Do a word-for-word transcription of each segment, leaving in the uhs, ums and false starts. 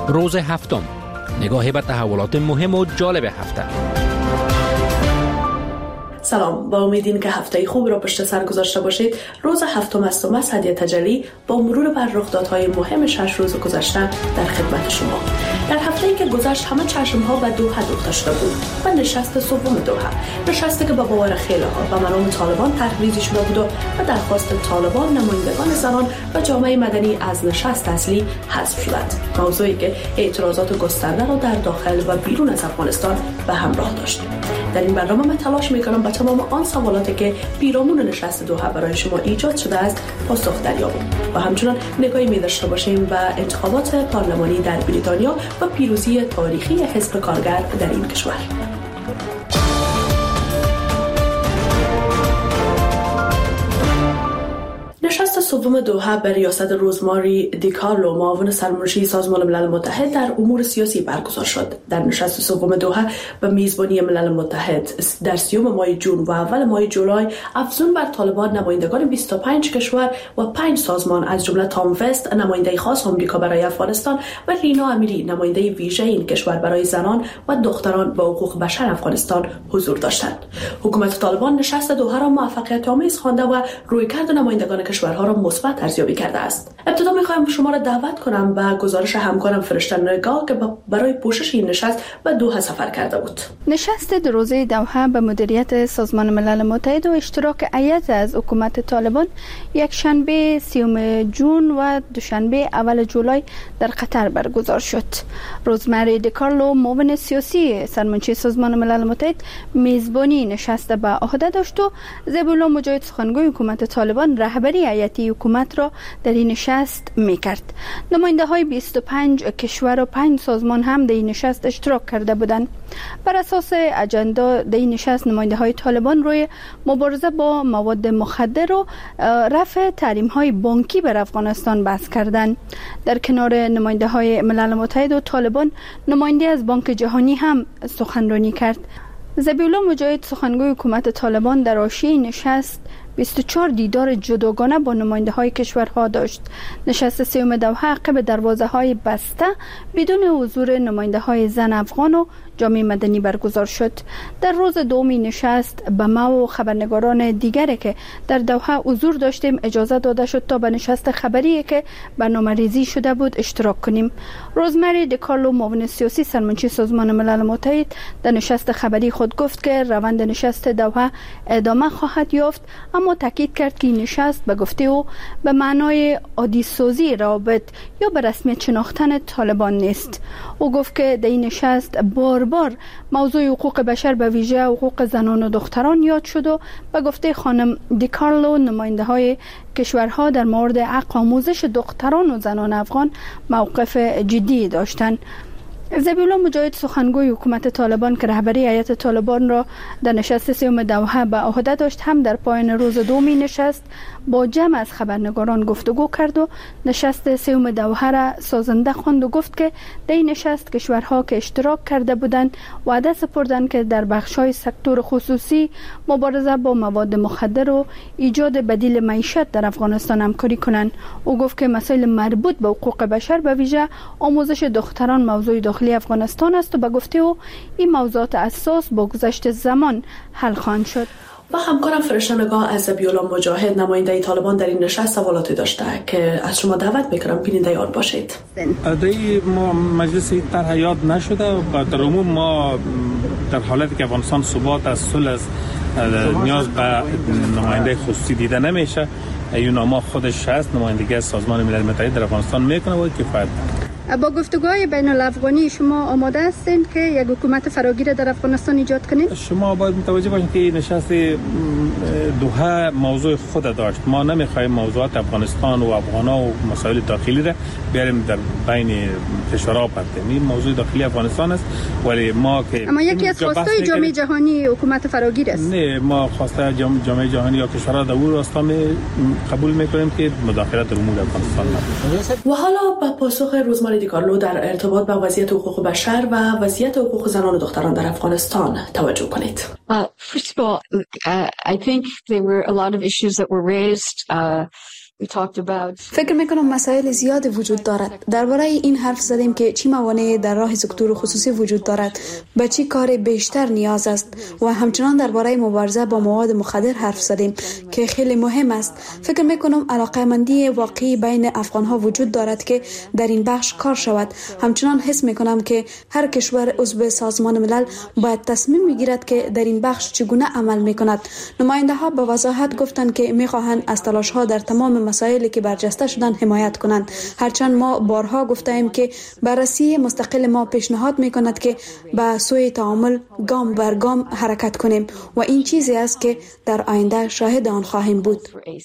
روز هفتم، نگاهی به تحولات مهم و جالب هفته. سلام، با امید که هفته خوب را پشت سر گذاشته باشید. روز هفتم است و مسعدی تجلی با مرور بر رخدادهای مهم شش روز گذشته در خدمت شما. در هفته‌ای که گذشت همه چشم‌ها به دوحه دوخته شده بود و نشست سوم دوحه، نشستی که با باور خیلی‌ها و منام طالبان تحریزی شده بود و به درخواست طالبان نمایندگان زنان و جامعه مدنی از نشست اصلی حذف شدند. موضوعی که اعتراضات گسترده را در داخل و بیرون از افغانستان به همراه داشت. در این برنامه من تلاش می‌کنم با تمام آن سوالاتی که پیرامون نشست دوحه برای شما ایجاد شده است پاسخ دریابیم و همچنان نگاهی می‌داشته باشیم به انتخابات پارلمانی در بریتانیا و پیروزی تاریخی حزب کارگر در این کشور. نشست سوم دوحه به ریاست روزماری دیکارلو، معاون سرمنشی سازمان ملل متحد در امور سیاسی برگزار شد. در نشست سوم دوحه به میزبانی ملل متحد در سیوم ماه جون و اول ماه جولای افزون بر طالبان نمایندگان بیست و پنج کشور و پنج سازمان از جمله تام وست نماینده خاص آمریکا برای افغانستان و رینا امیری نماینده ویژه این کشور برای زنان و دختران و حقوق بشر افغانستان حضور داشتند. حکومت طالبان نشست دوحه را موفقیت آمیز خوانده و رویکرد نمایندگان کشورها را مثبت ارزیابی کرده است. ابتدا می‌خوایم شما را دعوت کنم به گزارش همکارم فرشته نگاه که برای پوشش این نشست به دوحه سفر کرده بود. نشست دو روزه دوحه به مدیریت سازمان ملل متحد و اشتراک هیئت از حکومت طالبان یک شنبه سیوم جون و دوشنبه اول جولای در قطر برگزار شد. روزمری دیکارلو، معاون سیاسی سرمنشی سازمان ملل متحد، میزبانی نشست به عهده داشت و ذبیح الله مجاهد، سخنگوی حکومت طالبان، رهبری هیئتی حکومت را در این نشست میکرد. نماینده های بیست و پنج کشور و پنج سازمان هم در این نشست اشتراک کرده بودند. بر اساس اجندا در این نشست نماینده های طالبان روی مبارزه با مواد مخدر و رفع تحریم های بانکی بر افغانستان بحث کردند. در کنار نماینده های ملل متحد و طالبان، نماینده از بانک جهانی هم سخنرانی کرد. ذبیح الله مجاهد، سخنگوی حکومت طالبان، در حاشیه نشست بیست و چهار دیدار جداگانه با نماینده های کشورها داشت. نشست سوم دوحه عقب دروازه های بسته بدون حضور نماینده های زن افغان و جامعه مدنی برگزار شد. در روز دومی نشست به ما و خبرنگاران دیگری که در دوحه حضور داشتیم اجازه داده شد تا به نشست خبری که برنامه‌ریزی شده بود اشتراک کنیم. روزمری دیکارلو، معاون سیاسی سرمنشی سازمان ملل متحد، در نشست خبری خود گفت که روند نشست دوحه ادامه خواهد یافت، اما تاکید کرد که این نشست به گفته او به معنای عادی سازی روابط یا به رسمیت شناختن طالبان نیست. او گفت که در این نشست بار بار موضوع حقوق بشر به ویژه حقوق زنان و دختران یاد شد و به گفته خانم دیکارلو نماینده های کشورها در مورد حق آموزش دختران و زنان افغان موقف جدی داشتند. ذبیح الله مجاهد، سخنگوی حکومت طالبان که رهبری هیئت طالبان را در نشست سوم دوحه به عهده داشت، هم در پایان روز دومی نشست با جمع از خبرنگاران گفتگو کرد و نشست سوم دوحه را سازنده خواند و گفت که در این نشست کشورها که اشتراک کرده بودند وعده سپردند که در بخش‌های سکتور خصوصی مبارزه با مواد مخدر و ایجاد بدیل معیشت در افغانستان همکاری کنند. او گفت که مسائل مربوط به حقوق بشر به ویژه آموزش دختران موضوع داخلی افغانستان است و به گفته او این موضوعات اساس با گذشت زمان حل خواهند شد. و همکارم فرشته نگاه از ذبیح الله مجاهد نماینده طالبان در این نشست سوالاتی داشته که از شما دعوت میکنم بیننده آن باشید. در ما مجلس طرح یاد نشده و در عموم ما در حالتی که افغانستان ثبات از صلح از نیاز به نماینده خصوصی دیده نمیشه. اینا ما خودش هست نمایندگی از سازمان ملل متحد در افغانستان میکنه و کفایت. با گفتگوهای بین الافغانی شما آماده هستین که یک حکومت فراگیر در افغانستان ایجاد کنید؟ شما باید متوجه باشید که نشست دوحه موضوع خود داشت. ما نمیخوایم موضوعات افغانستان و افغانا و مسائل داخلی را بیاریم در بین کشورها پرتیم. این موضوع داخلی افغانستان است ولی ما که اما یکی از خواستای جامعه جهانی حکومت فراگیر است. نه، ما خواسته جامعه جهانی یا کشورها در اون راستا قبول میکنیم که مداخلت در امور افغانستان نباشه. و حالا با پاسخ روزمره دیکارلو در ارتباط با وضعیت حقوق بشر و وضعیت حقوق زنان و دختران در افغانستان توجه کنید. Uh, first of all, uh, I think there were a lot of issues that were raised uh, فکر میکنم مسائل زیاد وجود دارد. درباره این حرف زدیم که چی موانع در راه سکتور خصوصی وجود دارد، به چی کار بیشتر نیاز است و همچنان درباره مبارزه با مواد مخدر حرف زدیم که خیلی مهم است. فکر میکنم علاقه‌مندی واقعی بین افغان‌ها وجود دارد که در این بخش کار شود. همچنان حس میکنم که هر کشور عضو سازمان ملل باید تصمیم بگیرد که در این بخش چگونه عمل میکند. نماینده‌ها به وضاحت گفتند که میخواهند از تلاش‌ها در تمام مسائلی که برجسته شدن حمایت کنند. هرچند ما بارها گفتیم که بررسی مستقل ما پیشنهاد میکند که به سوی تعامل گام بر گام حرکت کنیم و این چیزی است که در آینده شاهد آن خواهیم بود.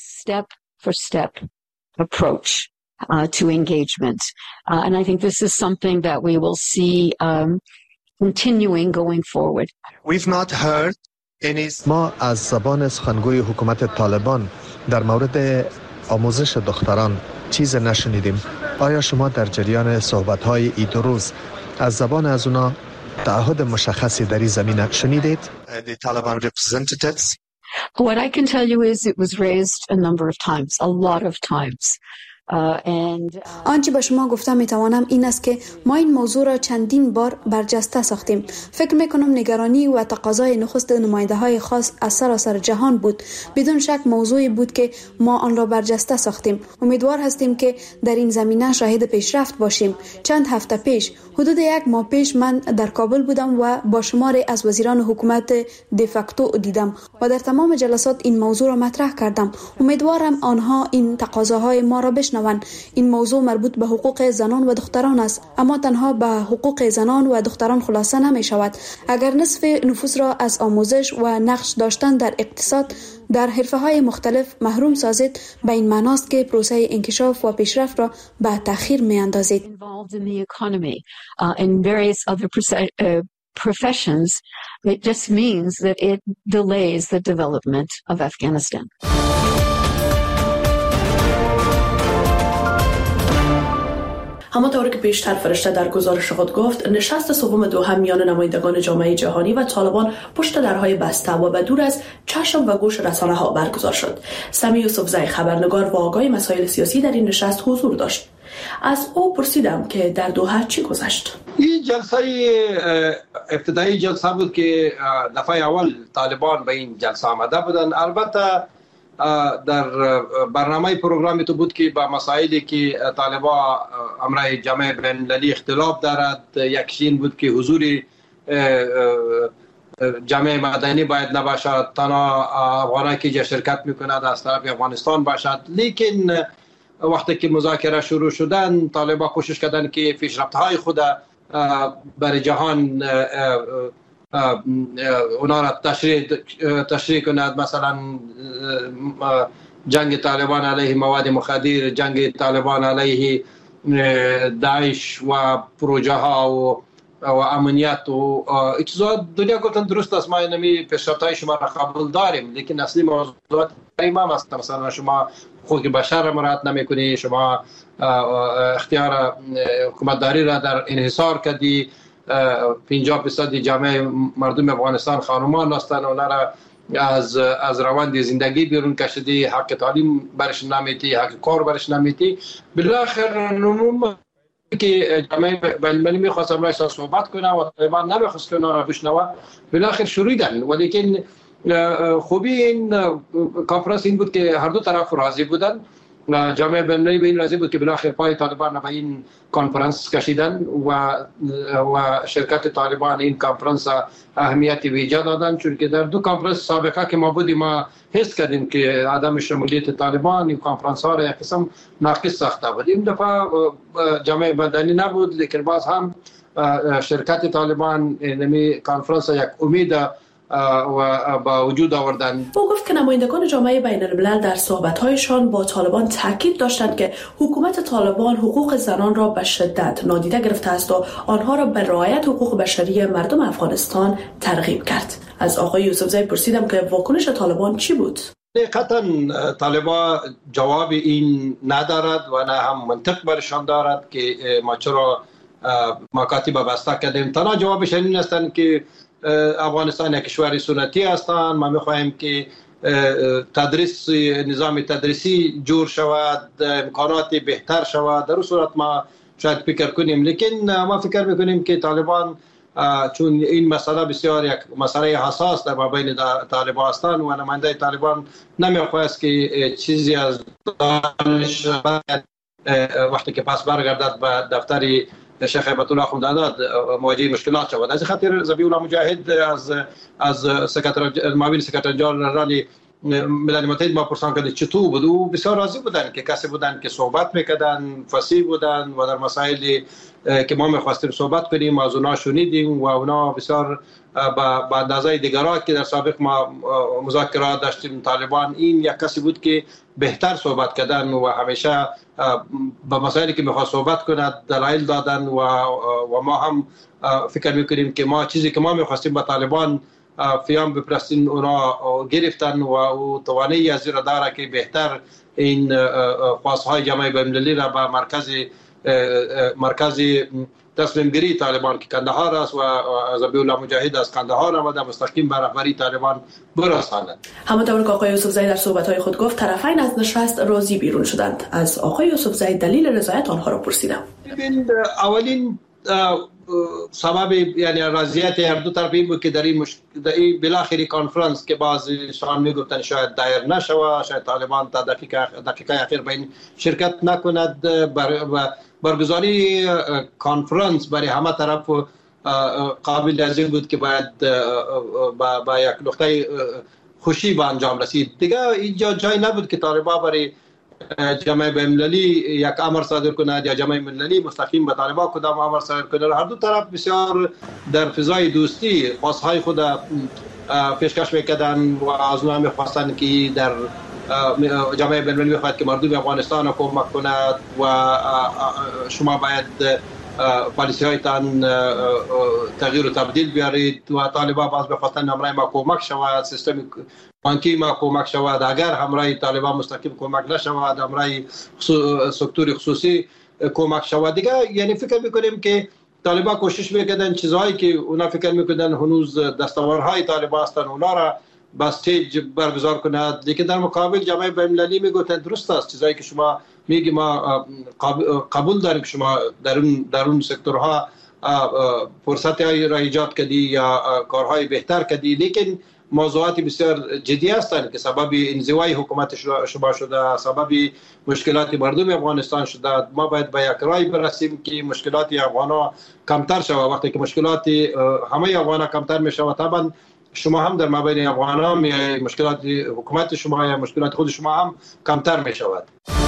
Uh, to engagement. Uh, and I think this is something that we will see um, continuing going forward. We've not heard any... ما از زبان سخنگوی حکومت طالبان در مورد آموزش دختران چیز نشنیدیم. آیا شما در جریان صحبت‌های این دو روز از زبان از اونا تعهد مشخصی در این زمینه شنیدید؟ The Taliban representatives. What I can tell you is it was raised a number of times, a lot of times. آنچه به شما گفتم میتوانم این است که ما این موضوع را چندین بار برجسته ساختیم. فکر میکنم نگرانی و تقاضای نخست نماینده های خاص از سراسر جهان بود. بدون شک موضوعی بود که ما آن را برجسته ساختیم. امیدوار هستیم که در این زمینه شاهد پیشرفت باشیم. چند هفته پیش، حدود یک ماه پیش، من در کابل بودم و با شماری از وزیران حکومت دفاکتو دیدم و در تمام جلسات این موضوع را مطرح کردم. امیدوارم آنها این تقاضاهای ما را بشنوند. این موضوع مربوط به حقوق زنان و دختران است، اما تنها به حقوق زنان و دختران خلاصه نمی شود. اگر نصف نفوس را از آموزش و نقش داشتن در اقتصاد در حرفه‌های مختلف محروم سازید، به این معناست که پروسه انکشاف و پیشرفت را به تأخیر می‌اندازید. professions, it just means that it delays the development of Afghanistan. همانطور که پیشتر فرشته در گزارش خود گفت، نشست سوم دوحه میان نمایندگان جامعه جهانی و طالبان پشت درهای بسته و به دور از چشم و گوش رسانه ها برگزار شد. سمی یوسفزئی خبرنگار و آگاه مسائل سیاسی در این نشست حضور داشت. از او پرسیدم که در دوحه چی گذشت. این جلسه ابتدایی جلسه بود که دفعه اول طالبان به این جلسه آمده بودن. البته در برنامه پروگرامی تو بود که با مسائلی که طالبان امرای جامعه بین المللی اختلاف دارد، یکیشین بود که حضور جامعه مدنی باید نباشد، تنها افغانایی که شرکت میکند از طرف افغانستان باشد. لیکن وقتی که مذاکره شروع شدن، طالبان کوشش کردن که پیشرفت‌های خود برای جهان اونا را تشریح تشریح کند. مثلا جنگ طالبان علیه مواد مخدر، جنگ طالبان علیه داعش و پروژه ها و و امنیت و اجزا دنیا گفتن درست است، ما اینمی پیشرفت‌های شما را قبول داریم، لیکن اصلی موضوعات امام است. مثلا شما حقوق بشر را مراعات نمی‌کنی، شما اختیار حکومتداری را در انحصار کردی، پنجاه درصد جامعه مردم افغانستان خانمان هستند، اونا را از از روند زندگی بیرون کشیدی، حق تعلیم برش نمیدی، حق کار برش نمیدی. بالاخره نموم که جامعه بین المللی می‌خواست امروز صحبت کنه و طالبان نمی‌خواست که اونا را بشنوه. بالاخره شروعیدن، ولیکن خوبی این کنفرانس این بود که هر دو طرف راضی بودن. جامعه بین المللی به این راضی بود که بالاخره پای طالبان به این کنفرانس کشیدن و و شرکت طالبان این کنفرانس اهمیت ویژه دادن، چون که در دو کنفرانس سابقه که ما بودیم ما حس کردیم که عدم شمولیت طالبان این کنفرانس ها را یک قسم ناقص ساخته بود. این دفعه جامعه مدنی نبود، لیکن باز هم شرکت طالبان نمی کنفرانس یک امید و با وجود آوردن. او گفت که نمایندگان جامعه بین الملل در صحبت‌هایشان با طالبان تاکید داشتند که حکومت طالبان حقوق زنان را به شدت نادیده گرفته است و آنها را به رعایت حقوق بشری مردم افغانستان ترغیب کرد. از آقای یوسفزئی پرسیدم که واکنش طالبان چی بود؟ حقیقتا طالبان جواب این ندارد و نه هم منطق برشان دارد که ما چرا مکاتب بسته کردیم. تنها جوابش این است که افغانستان یک کشور سنتی هستند، ما میخواهیم که تدریس نظام تدریسی جور شود، امکانات بهتر شود، در صورت ما شاید فکر کنیم. لیکن ما فکر میکنیم که طالبان چون این مسئله بسیار یک مسئله حساس در مابین طالبان هستند و نماینده طالبان نمیخواست که چیزی از دانش وقتی که پس برگردد به دفتر شیخ هیبت الله خمدانات مواجه مشکلات شود. از خاطر ذبیح الله مجاهد از از سکرتر معاون سکرتر جنرال ملل متحد ما پرسان کرد چطور بود و بسیار راضی بودن که کسی بودن که صحبت میکردن، فصیح بودن و در مسائلی که ما میخواستیم صحبت کنیم از اونا شنیدیم و اونا بسیار با اندازه دیگرها که در سابق ما مذاکرات داشتیم طالبان، این یک کسی بود که بهتر صحبت کردن و همیشه با مسائلی که میخواست صحبت کند دلایل دادن و و ما هم فکر میکنیم که ما چیزی که ما میخواستیم با طالبان فیام بپرستین اونا گرفتن و او توانایی از را داره که بهتر این خواستهای جامعه بین‌المللی را به مرکز مرکز تصمیم گیری طالبان که کندهار است و ذبیح الله مجاهد از کندهار آمده مستقیم به رهبری طالبان برساند. همانطور که آقای یوسفزئی در صحبت‌های خود گفت طرفین از نشست راضی بیرون شدند. از آقای یوسفزئی دلیل رضایت آنها را پرسیدم. اولین سبب یعنی رضایت هر دو طرف این بود که در این مش... در این بالاخره کانفرانس که بعضیشان میگفتن شاید دایر نشود، شاید طالبان تا دقیقه دقیقه اخیر به این شرکت نکند، بر... برگزاری کانفرانس برای همه طرف قابل از این بود که باید با, با یک نقطه خوشی به انجام رسید. دیگه اینجا جای نبود که طالبان برای جامعه بین‌المللی یک امر صادر کند یا جامعه بین‌المللی مستقیم به طالبان کدام امر صادر کند. هر دو طرف بسیار در فضای دوستی خواستهای خود پیشکش میکردن و از اونها میخواستن که در جامعه بین‌المللی میخواهد که مردم افغانستان کمک کند و شما باید پالیسی هایتان تغییر و تبدیل بیارید و طالبان باز بخواستن همراه ما کمک شود، سیستم بانکی ما کمک شود، اگر همراه طالبان مستقیم کمک نشود همراه سکتور خصوصی کمک شود. دیگه یعنی فکر میکنیم که طالبان کوشش میکردن چیزهایی که اونا فکر میکردن هنوز دستاوردهای طالبان هستن اونا را با استیج برگزار کند، لیکن در مقابل جامعه بین‌المللی میگوتن درست است چیزایی که شما میگی ما قبول داریم که شما در اون در اون سکتورها فرصت‌های را ایجاد کردی یا کارهای بهتر کردی، لیکن موضوعات بسیار جدی هستند که سبب انزوای حکومت شما شده، سبب مشکلات مردم افغانستان شده. ما باید به یک رای برسیم که مشکلات افغان‌ها کمتر شود. وقتی که مشکلات همه افغان‌ها کمتر میشود طبعا شما هم در مابین افغان‌ها مشکلات حکومت شما یا مشکلات خود شما هم کمتر میشود.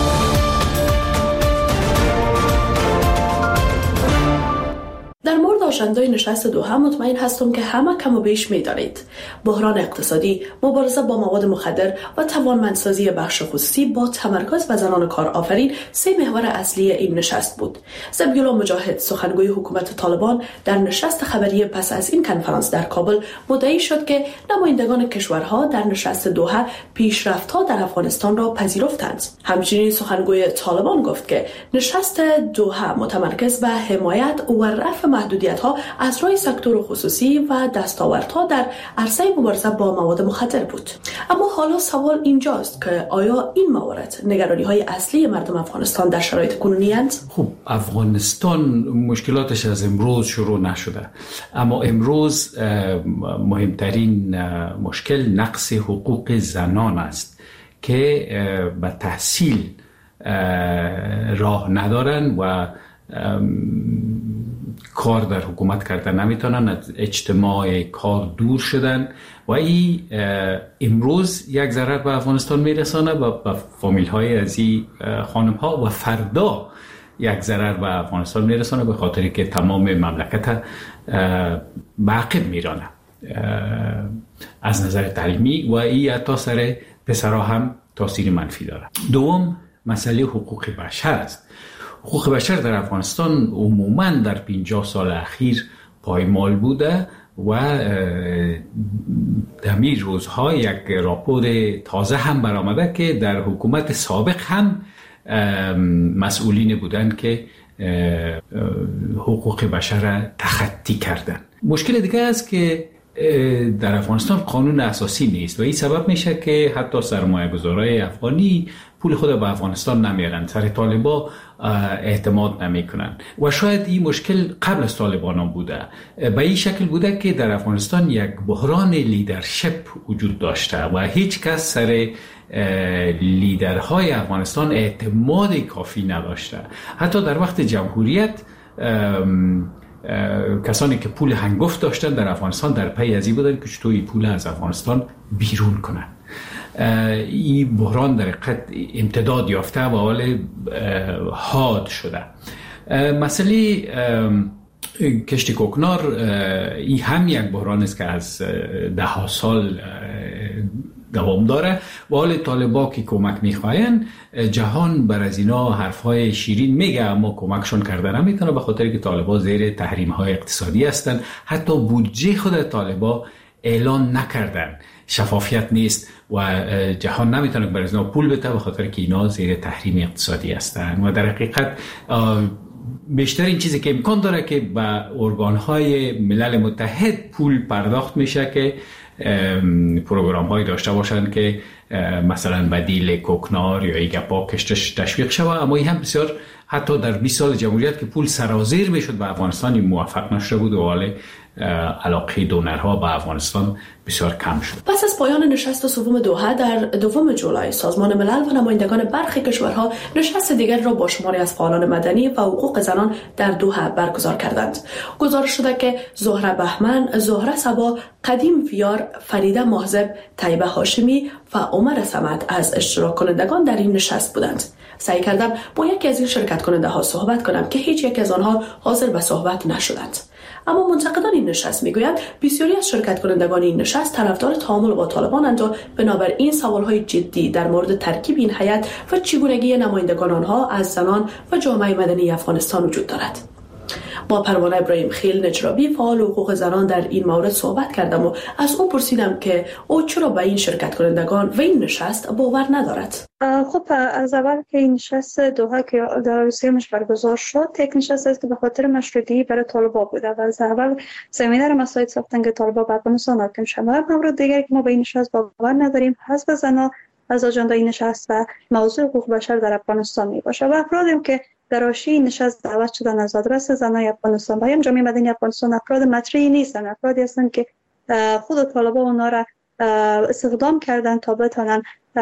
در مورد آژندای نشست دوحه مطمئن هستم که همه کم و بیش می‌دانید. بحران اقتصادی، مبارزه با مواد مخدر و توانمندسازی بخش خصوصی با تمرکز بر زنان کارآفرین سه محور اصلی این نشست بود. ذبیح الله مجاهد سخنگوی حکومت طالبان در نشست خبری پس از این کنفرانس در کابل مدعی شد که نمایندگان کشورها در نشست دوحه پیشرفت‌ها در افغانستان را پذیرفتند. همچنین سخنگوی طالبان گفت که نشست دوحه متمرکز بر حمایت و رفع محدودیت‌ها از راه سکتور خصوصی و دستاوردها در عرصه مبارزه با مواد مخدر بود. اما حالا سوال اینجاست که آیا این موارد نگرانی‌های اصلی مردم افغانستان در شرایط کنونی اند؟ خب افغانستان مشکلاتش از امروز شروع نشده، اما امروز مهمترین مشکل نقص حقوق زنان است که به تحصیل راه ندارن و کار در حکومت کردن نمیتونن، از اجتماع کار دور شدن و این امروز یک ضرر به افغانستان میرسانه و به فامیل های از این خانم ها و فردا یک ضرر به افغانستان میرسانه به خاطر که تمام مملکت به عقب میرانه از نظر تعلیمی و این حتی سر پسرها هم تاثیر منفی داره. دوم مسئله حقوق بشر است. حقوق بشر در افغانستان عموماً در پنجاه سال اخیر پایمال بوده و در این روزها یک راپور تازه هم برآمده که در حکومت سابق هم مسئولین بودند که حقوق بشر را تخطی کردند. مشکل دیگه است که در افغانستان قانون اساسی نیست و این سبب میشه که حتی سرمایه گذارای افغانی پول خود به افغانستان نمیارن، سر طالبا اعتماد نمیکنن و شاید این مشکل قبل از طالبان هم بوده. به این شکل بوده که در افغانستان یک بحران لیدرشپ وجود داشته و هیچ کس سر لیدرهای افغانستان اعتماد کافی نداشته. حتی در وقت جمهوریت کسانی که پول هنگفت داشتن در افغانستان در پی از این بودن که چطور این پول از افغانستان بیرون کنن. این بحران در حقیقت امتداد یافته و حال حاد شده. مسئله کشت کوکنار این هم یک بحران است که از ده ها سال دوام داره و حال طالبا که کمک میخواین جهان بر از اینا حرفهای شیرین میگه اما کمکشون کرده نمیتونه، به خاطر که طالبا زیر تحریم های اقتصادی هستن. حتی بودجه خود طالبا اعلان نکردن، شفافیت نیست و جهان نمیتونه بر از اینا پول بده به خاطر که اینا زیر تحریم اقتصادی هستن و در حقیقت بیشتر این چیزی که امکان داره که به ارگانهای ملل متحد پول پرداخت میشه که پروگرام هایی داشته باشند که مثلا بدیل کوکنار یا ایگپا کشتش تشویق شود. اما این هم بسیار حتی در بیست سال جمهوریت که پول سرازیر میشد به افغانستان موفق نشده بود و حال علاقه دونرها به افغانستان بسیار کم شد. پس از پایان نشست سوم دوحه در دوم جولای سازمان ملل و نمایندگان برخی کشورها نشست دیگر را با شماری از فعالان مدنی و حقوق زنان در دوحه برگزار کردند. گزارش شده که زهره بهمن، زهره صبا، قدیم ویار، فریده محزب، طیبه هاشمی و عمر صمد از اشتراک کنندگان در این نشست بودند. سعی کردم با یکی از این شرکت کننده ها صحبت کنم که هیچ یک از آنها حاضر به صحبت نشدند. اما منتقدان این نشست میگویند بسیاری از شرکت کنندگان این نشست طرفدار تعامل با طالبانند و بنابراین سوالهای جدی در مورد ترکیب این هیئت و چگونگی نمایندگان آنها از زنان و جامعه مدنی افغانستان وجود دارد. با پروانه ابراهیم خیل نجرابی فعال حقوق زنان در این مورد صحبت کردم و از او پرسیدم که او چرا به این شرکت کنندگان و این نشست باور ندارد. خب از اول که این نشست دوحه که در روسیه مش برگزار شد، یک نشست است که به خاطر مشروطگی برای طالبان بوده و از اول زمینه را مساعد ساختن که طالبان به افغانستان حاکم شوند. مورد دیگری که ما به این نشست باور نداریم حذف زنان از آژاندای این نشست و موضوع حقوق بشر در افغانستان می باشه و افرادی که در آشی نشست دعوت شدن از آدرس زنای افغانستان و یا جامعه مدنی افغانستان افراد مطرحی نیستن، افرادی هستند که خود طالبان اونا را استخدام کردن تا بتونن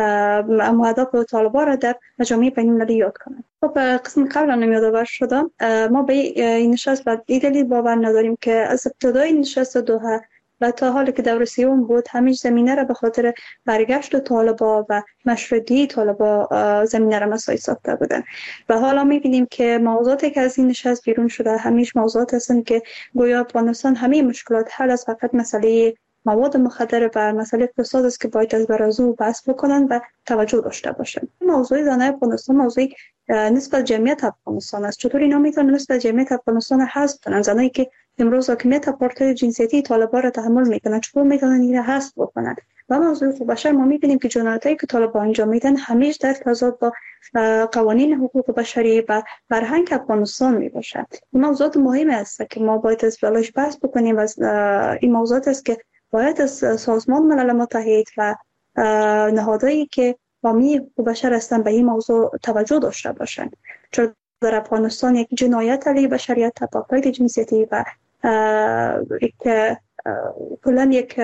اهداف طالبان را در جامعه بین‌المللی یاد کنند. خب قسم قبل هم یادآور شدم ما به این نشست به این دلیل باور نداریم که از ابتدای نشست دوحه و تا حالی که دور سیوم بود همیشه زمینه را به خاطر برگشت طالبان و مشروطگی طالبان زمینه را مساعد ساخته بودن و حالا می‌بینیم که موضوعاتی که از این نشست بیرون شده همیشه موضوعات هستند که گویا افغانستان همه مشکلات حل از فقط مسئله مواد مخدر و مسئله اقتصاد است که باید از برازو بحث بکنن و توجه داشته باشن. موضوع زنای افغانستان موضوع نسبت جمعیت افغانستان است. چطور اینا میتونن نسبت جمعیت افغانستان حذف کنن؟ زنایی که امروز حاکمیت پارتی جنسیتی طالبان را تحمل میکنن چطور میتونن این را حذف بکنن؟ و موضوع حقوق بشر ما میبینیم که جنایتایی که طالبان انجام میدن همیشه در تضاد با قوانین حقوق بشری و فرهنگ افغانستان میباشد. این موضوعات مهمی است که ما باید از بلاش بحث بکنیم و این موضوعات است که باید از سازمان ملل متحد و نهادهایی که حامی حقوق بشر هستند به این موضوع توجه داشته باشند. چون در افغانستان یک جنایت علیه بشریت، تبعیض جنسیتی و یک کلا یک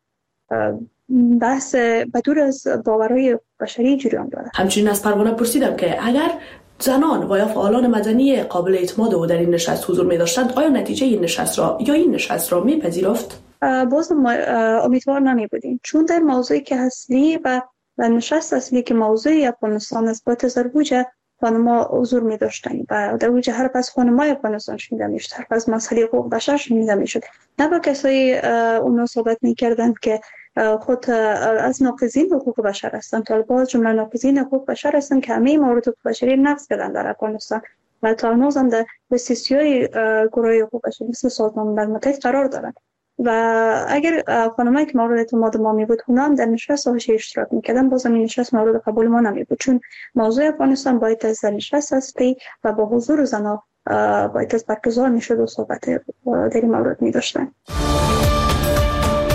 بحث بدور از باورهای بشری جریان دارد. همچنین از پروانه پرسیدم که اگر زنان و یا فعالان مدنی قابل اعتماد او در این نشست حضور می داشتند آیا نتیجه این نشست را یا این نشست را می پذیرفت؟ باز ما امیدوار نمی بودیم چون در موضوعی که اصلی و و نشست اصلی که موضوع افغانستان است با تزربوجه خانما حضور می داشتن و در وجه هر پس خانمای افغانستان شنیده می شد، هر پس مسئله حقوق بشر شنیده می شد، نه با کسایی اونو صحبت می کردند که خود از ناقضین حقوق بشر هستند. طالبان جمله ناقضین حقوق بشر هستند که همه موارد حقوق بشری نقض کردن در افغانستان و تا هنوز هم در بسیاری گروه حقوق بشری مثل سازمان ملل متحد قرار دارند و اگر خانمایی که مورد اعتماد ما می بود اونا هم در نشست هاش اشتراک میکردن بازم این نشست مورد قبول ما نمی بود چون موضوع افغانستان باید از نشست هستی و با حضور زنها باید از برگزار میشد و صحبت در این مورد می داشتن.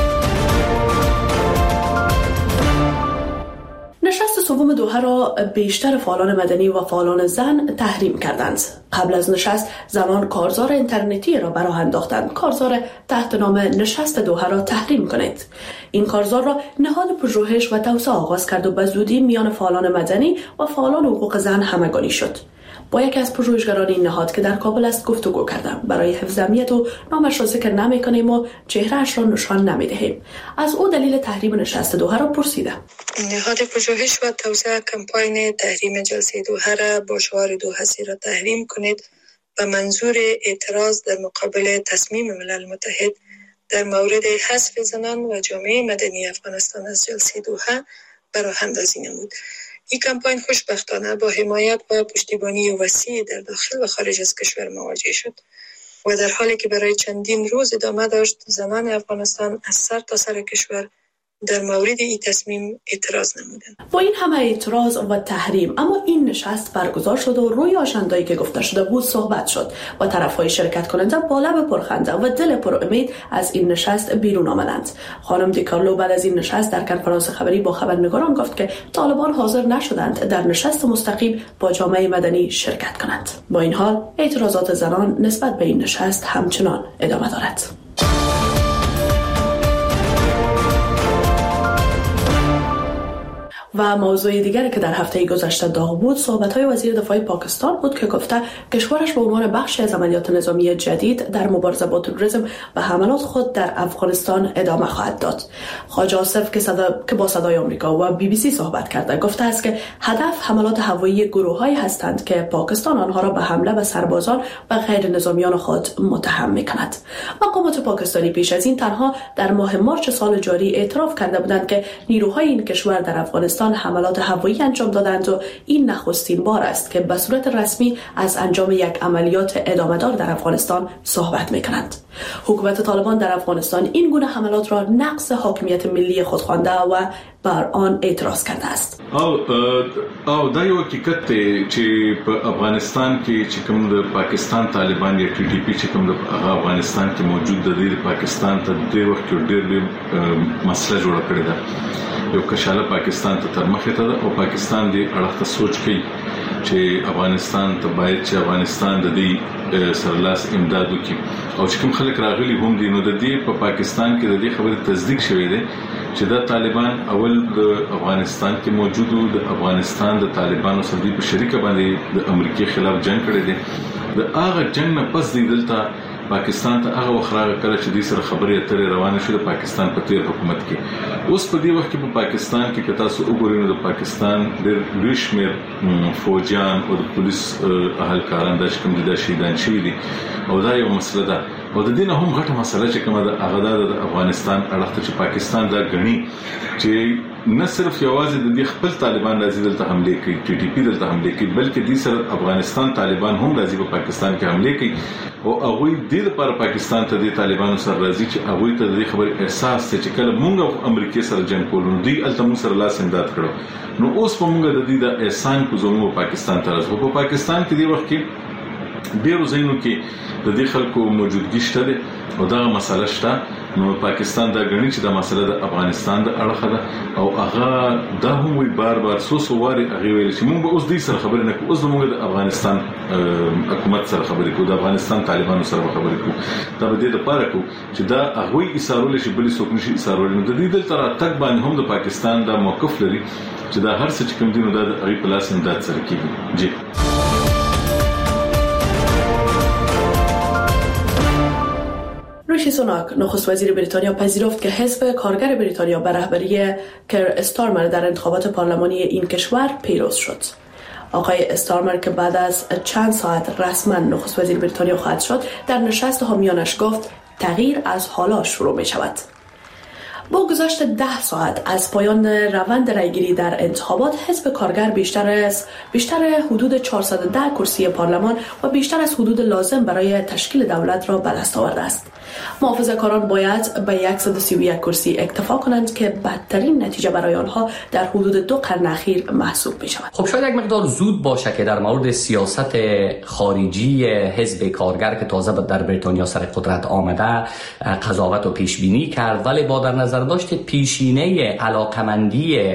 نشست سوم دوحه را بیشتر فعالان مدنی و فعالان زن تحریم کردند. قبل از نشست زنان کارزار اینترنتی را به راه انداختند. کارزار تحت نام نشست دوحه را تحریم کنید. این کارزار را نهاد پژوهش و توسعه آغاز کرد و به زودی میان فعالان مدنی و فعالان حقوق زن همگانی شد. با یکی از پژوهشگران این نهاد که در کابل است گفتگو کردم. برای حفظ امنیت و نامش را ذکر نمی‌کنیم و چهره‌اش را نشان نمی‌دهیم. از او دلیل تحریم نشست دوحه را پرسیدم. نهاد پژوهش و توسعه کمپاین تحریم جلسه دوحه را با شعار دوحه را تحریم کنید و منظور اعتراض در مقابل تصمیم ملل متحد در مورد حذف زنان و جامعه مدنی افغانستان از جلسه دوحه برای اندازی نمود. این کمپاین خوشبختانه با حمایت و پشتیبانی وسیع در داخل و خارج از کشور مواجه شد و در حالی که برای چندین روز ادامه داشت، زنان افغانستان از سر تا سر کشور در مورد این تصمیم اعتراض نمودند. با این همه اعتراض و تحریم اما این نشست برگزار شد و روی آژنده‌ای که گفته شده بود صحبت شد و طرف‌های شرکت کننده با لب پرخنده و دل پر امید از این نشست بیرون آمدند. خانم دیکارلو بعد از این نشست در کنفرانس خبری با خبرنگاران گفت که طالبان حاضر نشدند در نشست مستقیم با جامعه مدنی شرکت کنند. با این حال اعتراضات زنان نسبت به این نشست همچنان ادامه دارد. و موضوع دیگری که در هفته گذشته داغ بود صحبت‌های وزیر دفاع پاکستان بود که گفته کشورش به عنوان بخشی از عملیات نظامی جدید در مبارزه با تروریسم و حملات خود در افغانستان ادامه خواهد داد. خواجه آصف که, صدا... که با صدای آمریکا و بی بی سی صحبت کرده گفته است که هدف حملات هوایی گروه‌هایی هستند که پاکستان آنها را به حمله به سربازان و غیر نظامیان خود متهم می‌کند. مقامات پاکستانی پیش از این تنها در ماه مارس سال جاری اعتراف کرده بودند که نیروهای این کشور در افغانستان حملات هوایی انجام دادند و این نخستین بار است که به صورت رسمی از انجام یک عملیات ادامه‌دار در افغانستان صحبت می‌کنند. حکومت طالبان در افغانستان این گونه حملات را نقض حاکمیت ملی خود خوانده و بر آن اعتراض کرده است. او او دا یو حقیقت دی چې په افغانستان کې چې کوم د پاکستان طالبان یا ټي ټي پی چې کوم د افغانستان کې موجود دی د پاکستان ته د وخت ډېر ډېر مسله جوړه کړې ده. یو کشاله پاکستان ته تر مخه ته او پاکستان دی اړه ته سوچ کوي چې افغانستان ته باید چې افغانستان د دې سرلاس امداد وکړي او چې کوم خلک راغلي هم دي نو د دې په پاکستان کې د دې خبرې تصدیق شوې ده چې د طالبان اول د افغانستان کې موجود د افغانستان د طالبانو سره په شریکه باندې د امریکای خلاف جنگ کړی دی. د هغه جنگ نه پس دی دلته پاکستان ته هغه وخراغه کله چې د سره خبرې اترې روانه شوه د پاکستان په تیر حکومت کې. اوس په دې وخت کې په پاکستان کې کتا سو وګورئ نو د پاکستان د ریشمیر فوجان او د پولیس اهلکاران د شکم دي د شهیدان شوي دي او دا یو مسله ده او د دې نه هم غټه مسله چې کومه د هغه د افغانستان اړه چې پاکستان دا غني چې نه صرف یوازې د دې خپل طالبان راځي دلته حمله کوي ټي ټي پی دلته حمله کوي بلکې د سره افغانستان طالبان هم راځي په پاکستان کې حمله کوي او هغه د لپاره پاکستان ته د طالبانو سره راځي چې هغه ته د خبر احساس چې کله مونږ امریکای سره جنگ کوو دی الته مونږ سره لاس امداد کړو نو اوس په مونږ د دې د احسان په زموږ پاکستان ته راځو په پاکستان کې د وخت کې ډیرو ځایونو کې د دې خلکو موجودګي شته ده او دا مسله شته نو پاکستان دا غني چې دا مسله د افغانستان د اړه ده او هغه دا هم وی بار بار سو سو واري هغه ویل چې مونږ به اوس دې سره خبرې نه کوو اوس مونږ د افغانستان حکومت سره خبرې کوو د افغانستان طالبانو سره خبرې کوو دا به دې لپاره کوو چې دا هغه یې اسارول شي بل څوک نشي اسارول نو د دې دلته تک باندې هم د پاکستان دا موقف لري چې دا هر څه چې کوم دي نو دا د هغه پلاس امداد سره کیږي. جی ریشی سوناک نخست وزیر بریتانیا پذیرفت که حزب کارگر بریتانیا به رهبری کر استارمر در انتخابات پارلمانی این کشور پیروز شد. آقای استارمر که بعد از چند ساعت رسما نخست وزیر بریتانیا خواهد شد در نشست حامیانش گفت تغییر از حالا شروع می شود. با گذشت ده ساعت از پایان روند رایگیری در انتخابات حزب کارگر بیشتر از بیشتر حدود چهارصد و ده کرسی پارلمان و بیشتر از حدود لازم برای تشکیل دولت را به دست آورده است. محافظه‌کاران باید به صد و سی و یک کرسی اکتفا کنند که بدترین نتیجه برای آنها در حدود دو قرن اخیر محسوب می شود. خب شاید یک مقدار زود باشه که در مورد سیاست خارجی حزب کارگر که تازه در بریتانیا سر قدرت آمده قضاوت و پیش بینی کرد، ولی با در نظر داشت پیشینه علاقمندی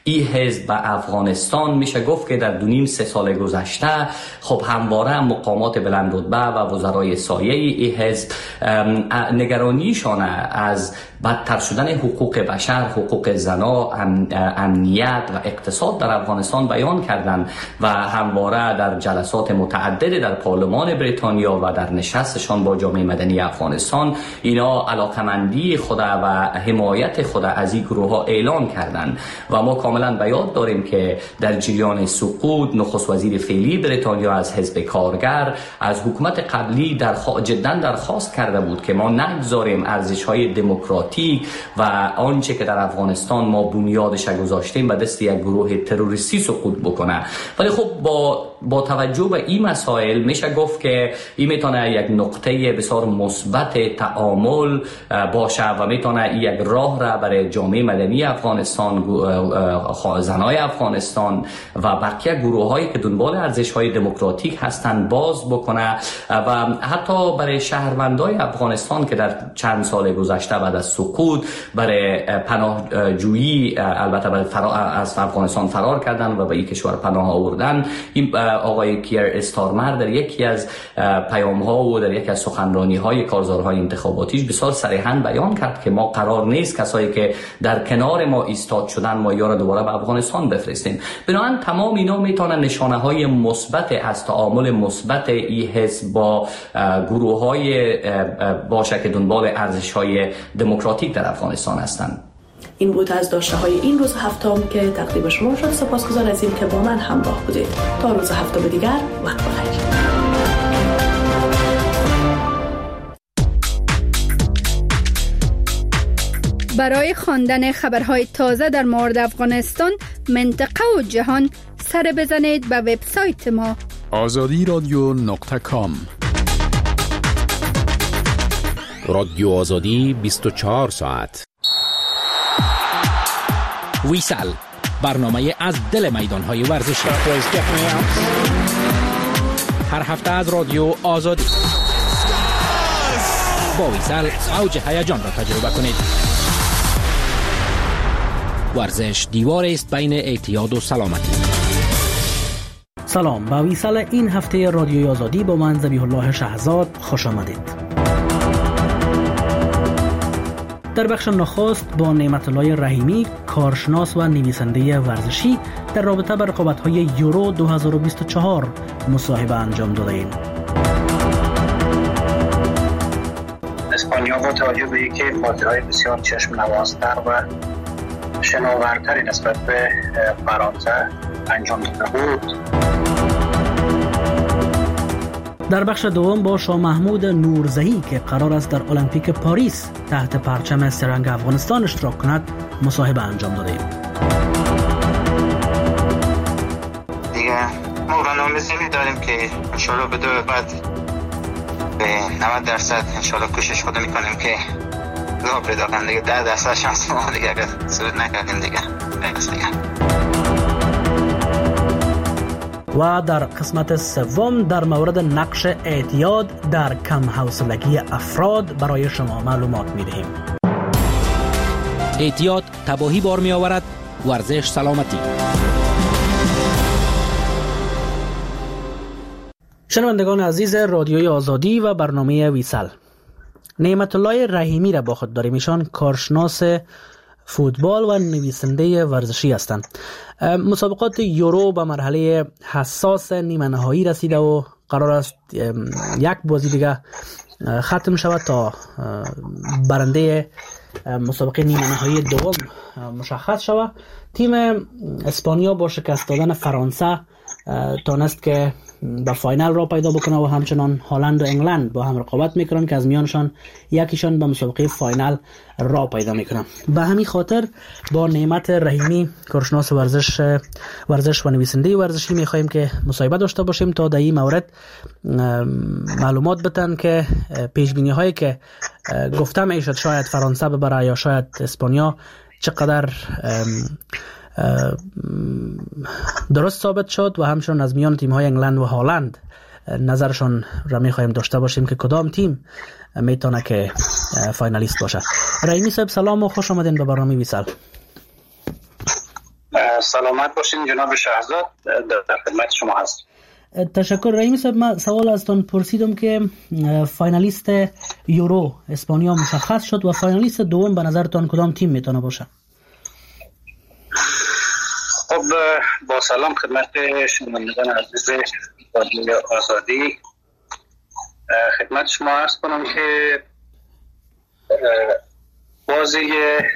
این حزب و افغانستان میشه گفت که در دو نیم سه سال گذشته خب همواره مقامات بلند رتبه و وزرای سایه این حزب نگرانیشان از بدتر شدن حقوق بشر، حقوق زنا، امنیت و اقتصاد در افغانستان بیان کردند و همواره در جلسات متعدد در پارلمان بریتانیا و در نشستشان با جامعه مدنی افغانستان اینا علاقمندی خود و حمایت خود از این گروه ها اعلان کردند و ما کاملا به یاد داریم که در جریان سقوط نخست وزیر فعلی بریتانیا از حزب کارگر از حکومت قبلی در خوا... جدا درخواست کرده بود که ما نگذاریم ارزش‌های دموکراتیک و آنچه که در افغانستان ما بنیادش گذاشتیم به دست یک گروه تروریستی سقوط بکنه. ولی خب با با توجه به این مسائل میشه گفت که این میتونه یک نقطه بسیار مثبت تعامل باشه و میتونه یک راه را برای جامعه مدنی افغانستان، زنای افغانستان و بقیه گروه‌هایی که دنبال ارزش‌های دموکراتیک هستند باز بکنه و حتی برای شهروندای افغانستان که در چند سال گذشته بعد از سقوط برای پناهجویی البته از افغانستان فرار کردن و به این کشور پناه آوردن. این آقای کیر استارمر در یکی از پیام‌ها و در یکی از سخنرانی‌های کارزارهای انتخاباتیش بسیار صریحاً بیان کرد که ما قرار نیست کسایی که در کنار ما ایستاد شدن ما یا را دوباره به افغانستان بفرستیم. بنابراین تمام اینا میتونن نشانه‌های مثبت از تعامل مثبت این حزب با گروه‌های باشه که دنبال ارزش‌های دموکراتیک در افغانستان هستند. این بود از داشته های این روز هفتم که تقدیم شما شد. سپاسگزار از این که با من همراه بودید. تا روز هفتم دیگر وقت بخیر. برای خواندن خبرهای تازه در مورد افغانستان، منطقه و جهان سر بزنید به وبسایت ما آزادی رادیو نقطه کام. رادیو آزادی بیست و چهار ساعت. ویسال، برنامه از دل میدان‌های ورزشی. هر هفته از رادیو آزادی. با ویسال اوج هیجان را تجربه کنید. ورزش دیوار است بین اعتیاد و سلامتی. سلام، با ویسال این هفته رادیو آزادی با من ذبیح الله شهزاد خوش آمدید. در بخش نخست با نعمت الله رحیمی، کارشناس و نویسنده ورزشی، در رابطه با رقابت‌های یورو دو هزار و بیست و چهار مصاحبه انجام دادیم. اسپانیا با توجه به اینکه بازی‌های بسیار چشم نوازتر و شناورتری نسبت به فرانسه انجام داده بود. در بخش دوم با شاه محمود نورزهی که قرار است در المپیک پاریس تحت پرچم سرنگ افغانستان اشتراک کند مصاحبه انجام دادیم. دیگه ما برنامه زیادی داریم که انشالله به دو بعد به نود درصد انشالله کوشش خود میکنیم که راه پیدا کنیم. دیگه ده درصد شانس ما دیگه اگر صورت نکردیم دیگه نیست دیگه. و در قسمت سوم در مورد نقش اعتیاد در کم حوصلگی افراد برای شما معلومات می‌دهیم. اعتیاد تباهی بار می‌آورد، ورزش سلامتی. شنوندگان عزیز رادیوی آزادی و برنامه ویسال، نعمت الله رحیمی را با خود داریم. ایشان کارشناس فوتبال و نویسنده ورزشی هستند. مسابقات یورو به مرحله حساس نیمه نهایی رسیده و قرار است یک بازی دیگه ختم شود تا برنده مسابقه نیمه نهایی دوم مشخص شود. تیم اسپانیا با شکست دادن فرانسه تونست که به فاینال را پیدا بکنه و همچنان هلند و انگلند با هم رقابت میکنن که از میانشان یکیشان به مسابقه فاینال را پیدا میکنن. به همین خاطر با نعمت رحیمی، کارشناس ورزش ورزش و نویسنده ورزشی، میخواهیم که مصاحبه داشته باشیم تا در این مورد معلومات بدن که پیش بینی هایی که گفتم میشد شاید فرانسه ببره یا شاید اسپانیا چقدر درست ثابت شد و همچنان از میان تیم های انگلند و هالند نظرشون را میخوایم داشته باشیم که کدام تیم میتونه که فاینالیست باشه. رحیمی صاحب سلام و خوش آمدین به برنامه ویسال. سلامت باشین جناب شهزاد، در خدمت شما هست. تشکر رحیم صاحب. من سوال ازتون پرسیدم که فاینالیست یورو اسپانیا مشخص شد و فاینالیست دوم به نظرتان کدام تیم میتونه باشه؟ خب با سلام خدمت شنوندگان عزیز رادیوی آزادی. خدمت شما عرض کنم که بازی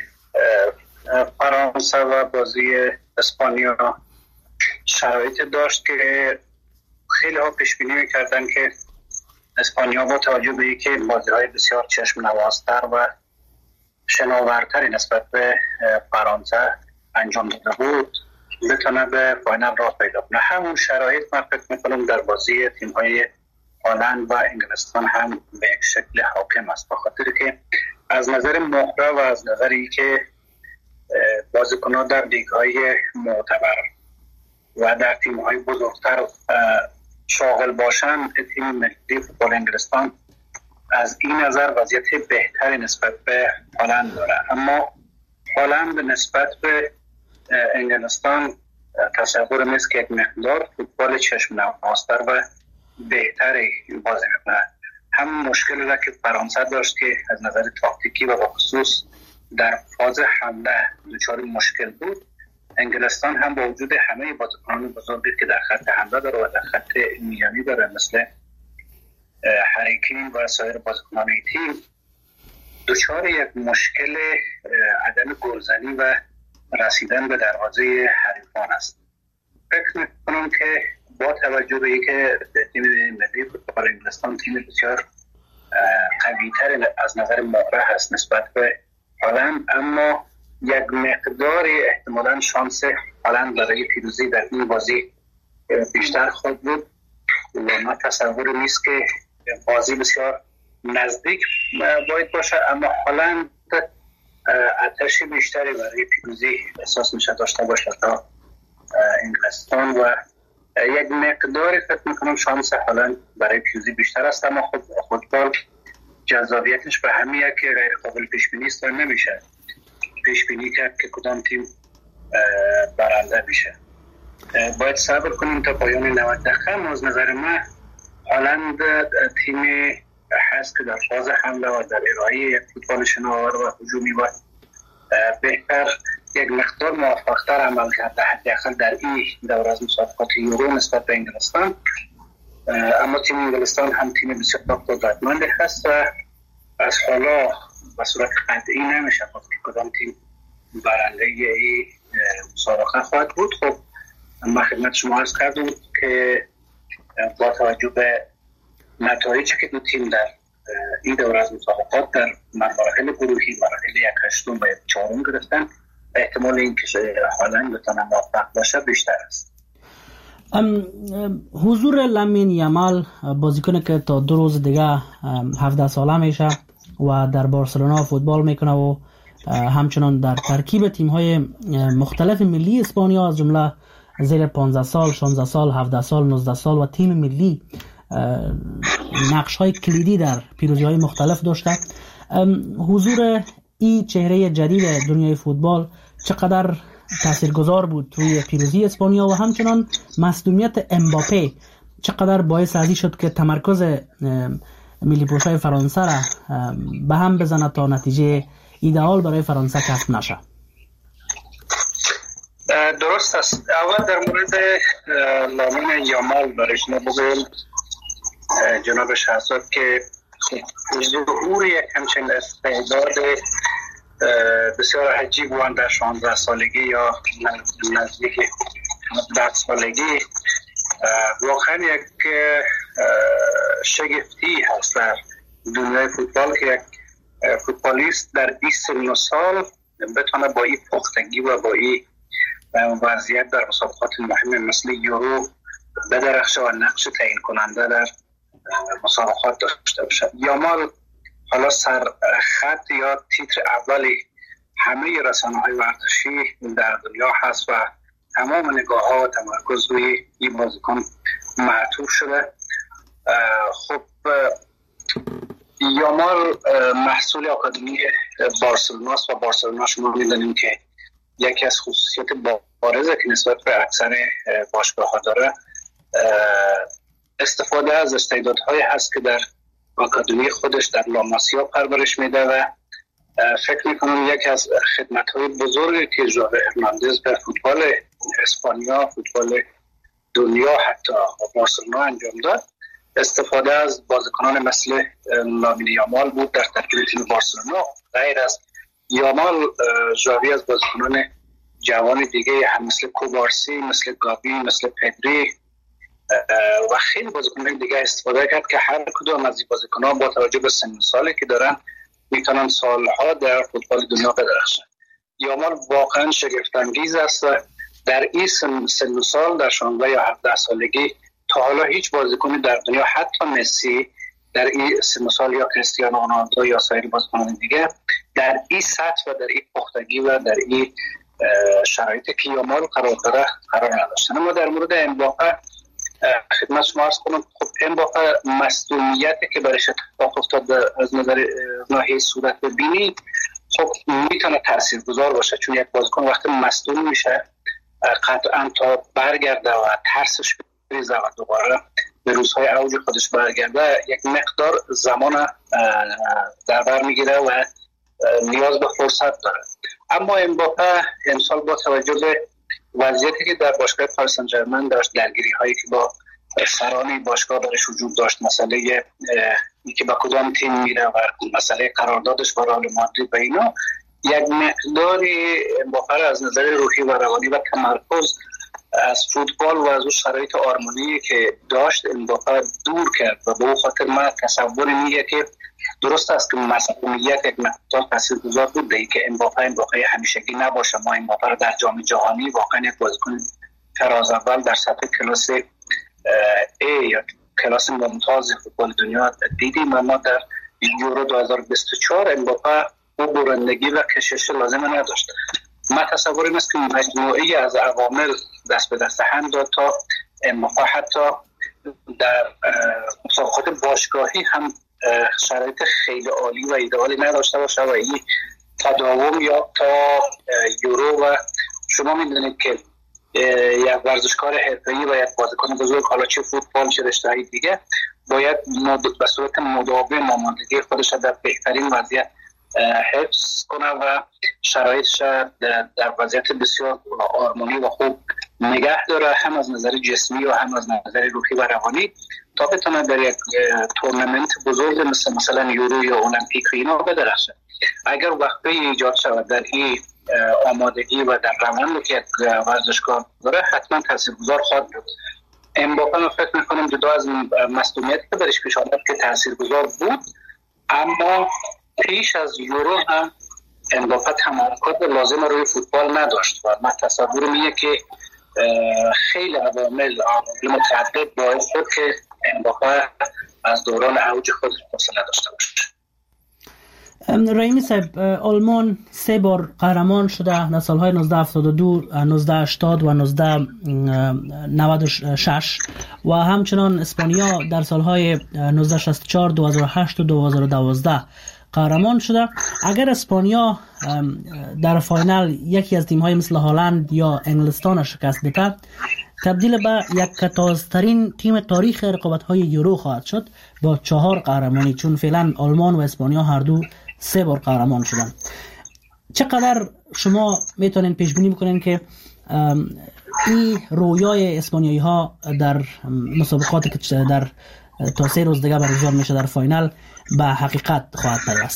فرانسه و بازی اسپانیا شرایط داشت که خیلی ها پیش بینی می‌کردن که اسپانیا با توجه به اینکه بازی‌های بسیار چشم نوازتر و شناورتری نسبت به فرانسه انجام داده بود بتونه به فاینال راه پیدا کنه. همون شرایط من فکر می‌کنم در بازی تیم‌های هلند و انگلستان هم به یک شکل حاکم است، به خاطر که از نظر مهره و از نظری که بازیکنان در لیگ‌های معتبر و در تیم‌های بزرگتر شاغل باشن، تیم ملی فوتبال انگلستان از این نظر وضعیت بهتری نسبت به هلند داره. اما هلند نسبت به انگلستان تصور نیست که یک مقدار فوتبال چشم نوازتر و بهتری بازی میکنه. همون مشکلی را که فرانسه داشت که از نظر تاکتیکی و خصوص در فاز حمله دچار مشکل بود، انگلستان هم با وجود همه بازیکنان بزرگی که در خط حمله داره و در خط میانی داره مثل هری کین و سایر بازیکنان تیم، دچار یک مشکل عدم گلزنی و رسیدن به دروازه حریفان است. فکر می‌کنم که با توجه به اینکه تیم ملی فوتبال انگلستان تیم بسیار قوی‌تر از نظر مهره هست نسبت به هلند، اما یک مقداری احتمالاً شانس هلند برای پیروزی در این بازی بیشتر خواهد بود و ما تصور نیست که بازی بسیار نزدیک باید باشه، اما هلند آتش بیشتری برای پیروزی احساس میشه داشته باشه تا انگلستان و یک مقداری فکر میکنم شانس هلند برای پیروزی بیشتر است. اما خود فوتبال جذابیتش به همیه که غیر قابل پیش بینی است و نمیشه پیش بینی کرد که کدام تیم برنده میشه. باید صبر کنیم تا پایان نود دقیقه. از نظر من هلند تیمی هست که در فاز حمله و در ارائه یک فوتبال شناور و هجومی و بهتر یک مقدار موفق‌تر عمل کرده، حداقل در این دور از مسابقات یورو نسبت به انگلستان. اما تیم انگلستان هم تیم بسیار قدرتمندی هست و از حالا به صورت قطعی نمیشه گفت که کدام تیم برنده این مسابقه خواهد بود. خب من خدمت شما عرض کردم که با توجه به نتایجی که دو تیم در این دور از مسابقات در مراحل گروهی، مراحل یک هشتم و یک چهارم گرفتن، احتمال اینکه هلند بتونه موفق باشه بیشتر است. حضور لامین یامال بازیکنی که تا دو روز دیگه هفده ساله میشه و در بارسلونا فوتبال میکنه و همچنان در ترکیب تیم‌های مختلف ملی اسپانیا از جمله زیر پانزده سال، شانزده سال، هفده سال، نوزده سال و تیم ملی نقش‌های کلیدی در پیروزی‌های مختلف داشته. حضور این چهره جدید دنیای فوتبال چقدر تاثیرگذار بود توی پیروزی اسپانیا و همچنان مصدومیت امباپه چقدر باعث ازی شد که تمرکز ملی پوشای فرانسه را به هم بزنه تا نتیجه ایدئال برای فرانسه کسب نشه؟ درست است. اول در مورد لامین یامال برای شما بگویم جناب شهزاد که ظهور یک همچین استعداد بسیار عجیب و در شانزده سالگی یا نزدیک ده سالگی واقعا یک شگفتی هست در دنیای فوتبال که یک فوتبالیست در بیست و نه سال بتونه با این پختگی و با این وضعیت در مسابقات مهم مثل یورو بدرخشه و نقش تعیین کننده در مسابقات داشته باشه. یامال حالا سر خط یا تیتر اولی همه رسانه‌های ورزشی در دنیا هست و تمام نگاه ها و تمرکز روی این بازیکن معطوف شده. خب یامال محصول آکادمی بارسلونا است و بارسلونا شما می‌دونید که یکی از خصوصیت بارزه که نسبت به اکثر باشگاه ها داره، استفاده از استعدادهایی هست که در آکادمی خودش در لاماسیا پرورش میده و فکر میکنم یکی از خدمت‌های بزرگی که ژاوی هرناندز به فوتبال اسپانیا، فوتبال دنیا، حتی بارسلونا انجام داد، استفاده از بازیکنان مثل لامین یامال بود در ترکیب تیم بارسلونا. غیر از یامال، ژاوی از بازیکنان جوان دیگه هم مثل کوبارسی، مثل گابی، مثل پدری و خیلی بازیکنان دیگه استفاده کرد که هر کدوم از این بازیکنان با توجه به سن و سالی که دارن میتونن سالها در فوتبال دنیا بدرخشن. یامال واقعا شگفت انگیز است. در این سن, سن و سال، در شانزده یا هفده سالگی، تا حالا هیچ بازیکنی در دنیا، حتی مسی در این سن و سال یا کریستیانو رونالدو یا سایر بازیکنان دیگه، در این سطح و در این پختگی و در این شرایطی که یامال قرار داره قرار نداشتن. اما در مورد امباپه خدمت شما عرض کنم، خب امباپه مصدومیتی که برایش اتفاق افتاد از نظر ناحیه صورت بینی خب میتونه تاثیرگذار باشه، چون یک بازیکن وقتی مصدوم میشه قطعا تا برگرده و ترسش بریزه و دوباره به روزهای اوج خودش برگرده یک مقدار زمان در بر میگیره و نیاز به فرصت داره. اما امباپه امسال با توجه به وضعیتی که در باشگاه پاریس سن ژرمن داشت، درگیری هایی که با سران باشگاه درش وجود داشت، مسئله ای که با کدام تیم میره و مسئله قراردادش با رئال مادرید و اینا، یک مقداری امباپه از نظر روحی و روانی و تمرکز از فوتبال و از اون شرایط آرمانی که داشت امباپه دور کرد و به اون خاطر من تصور میگه که درست است که مسئولیت یک مقدار تاثیرگذار بود به اینکه امباپه امباپه همیشگی نباشه. ما امباپه رو در جام جهانی واقعا یک بازیکن فراز اول در سطح کلاس A یا کلاس ممتاز فوتبال دنیا دیدیم و ما در یورو دو هزار و بیست و چهار امباپه او برندگی و کشش لازم نداشت. من تصورم است که مجموعی از عوامل دست به دست هم داد تا امباپه حتی در مسابقات باشگاهی هم شرایط خیلی عالی و ایدئالی نداشته باشه و این تداوم یا تا یورو. و شما میدونید که یک ورزشکار حرفه‌ای و یک بازیکن بزرگ، حالا چه فوتبال چه رشته‌های دیگه، باید به صورت مداوم آمادگی خودش در بهترین وضعیت حفظ کنه و شرایطش در وضعیت بسیار آرمانی و خوب نگه داره، هم از نظر جسمی و هم از نظر روحی و روانی، تا بتونه در یک تورنمنت بزرگ مثل مثلا یورو یا المپیک اینا بدرخشه. اگر وقتی ایجاد شود در این آمادگی و در روند که یک ورزشکار داره، حتما تاثیرگذار خواهد بود. امباپه من فکر میکنم جدا از مصدومیتی که برش پیش آمد که تاثیرگذار بود، اما پیش از یورو هم امباپه تمرکز لازم روی فوتبال نداشت و من تصورم اینه که خیلی عوامل عوامل متعدد باعث شد که امباپه از دوران اوج خود فاصله داشته باشه. رحیمی صاحب، آلمان سه بار قهرمان شده در سالهای نوزده هفتاد و دو، نوزده هشتاد و نوزده نود و شش و همچنان اسپانیا در سالهای نوزده شصت و چهار، دو هزار و هشت و دو هزار و دوازده قهرمان شده. اگر اسپانیا در فاینال یکی از تیم‌های مثل هالند یا انگلستان شکست بده، تبدیل به یک کتازترین تیم تاریخ رقابت‌های یورو خواهد شد با چهار قهرمانی، چون فعلا آلمان و اسپانیا هر دو سه بار قهرمان شدن. چقدر شما میتونین پیش بینی بکنین که این رویای اسپانیایی ها در مسابقاتی که در تا سه روز دیگه برگزار میشه در فاینال به حقیقت خواهد پیوست؟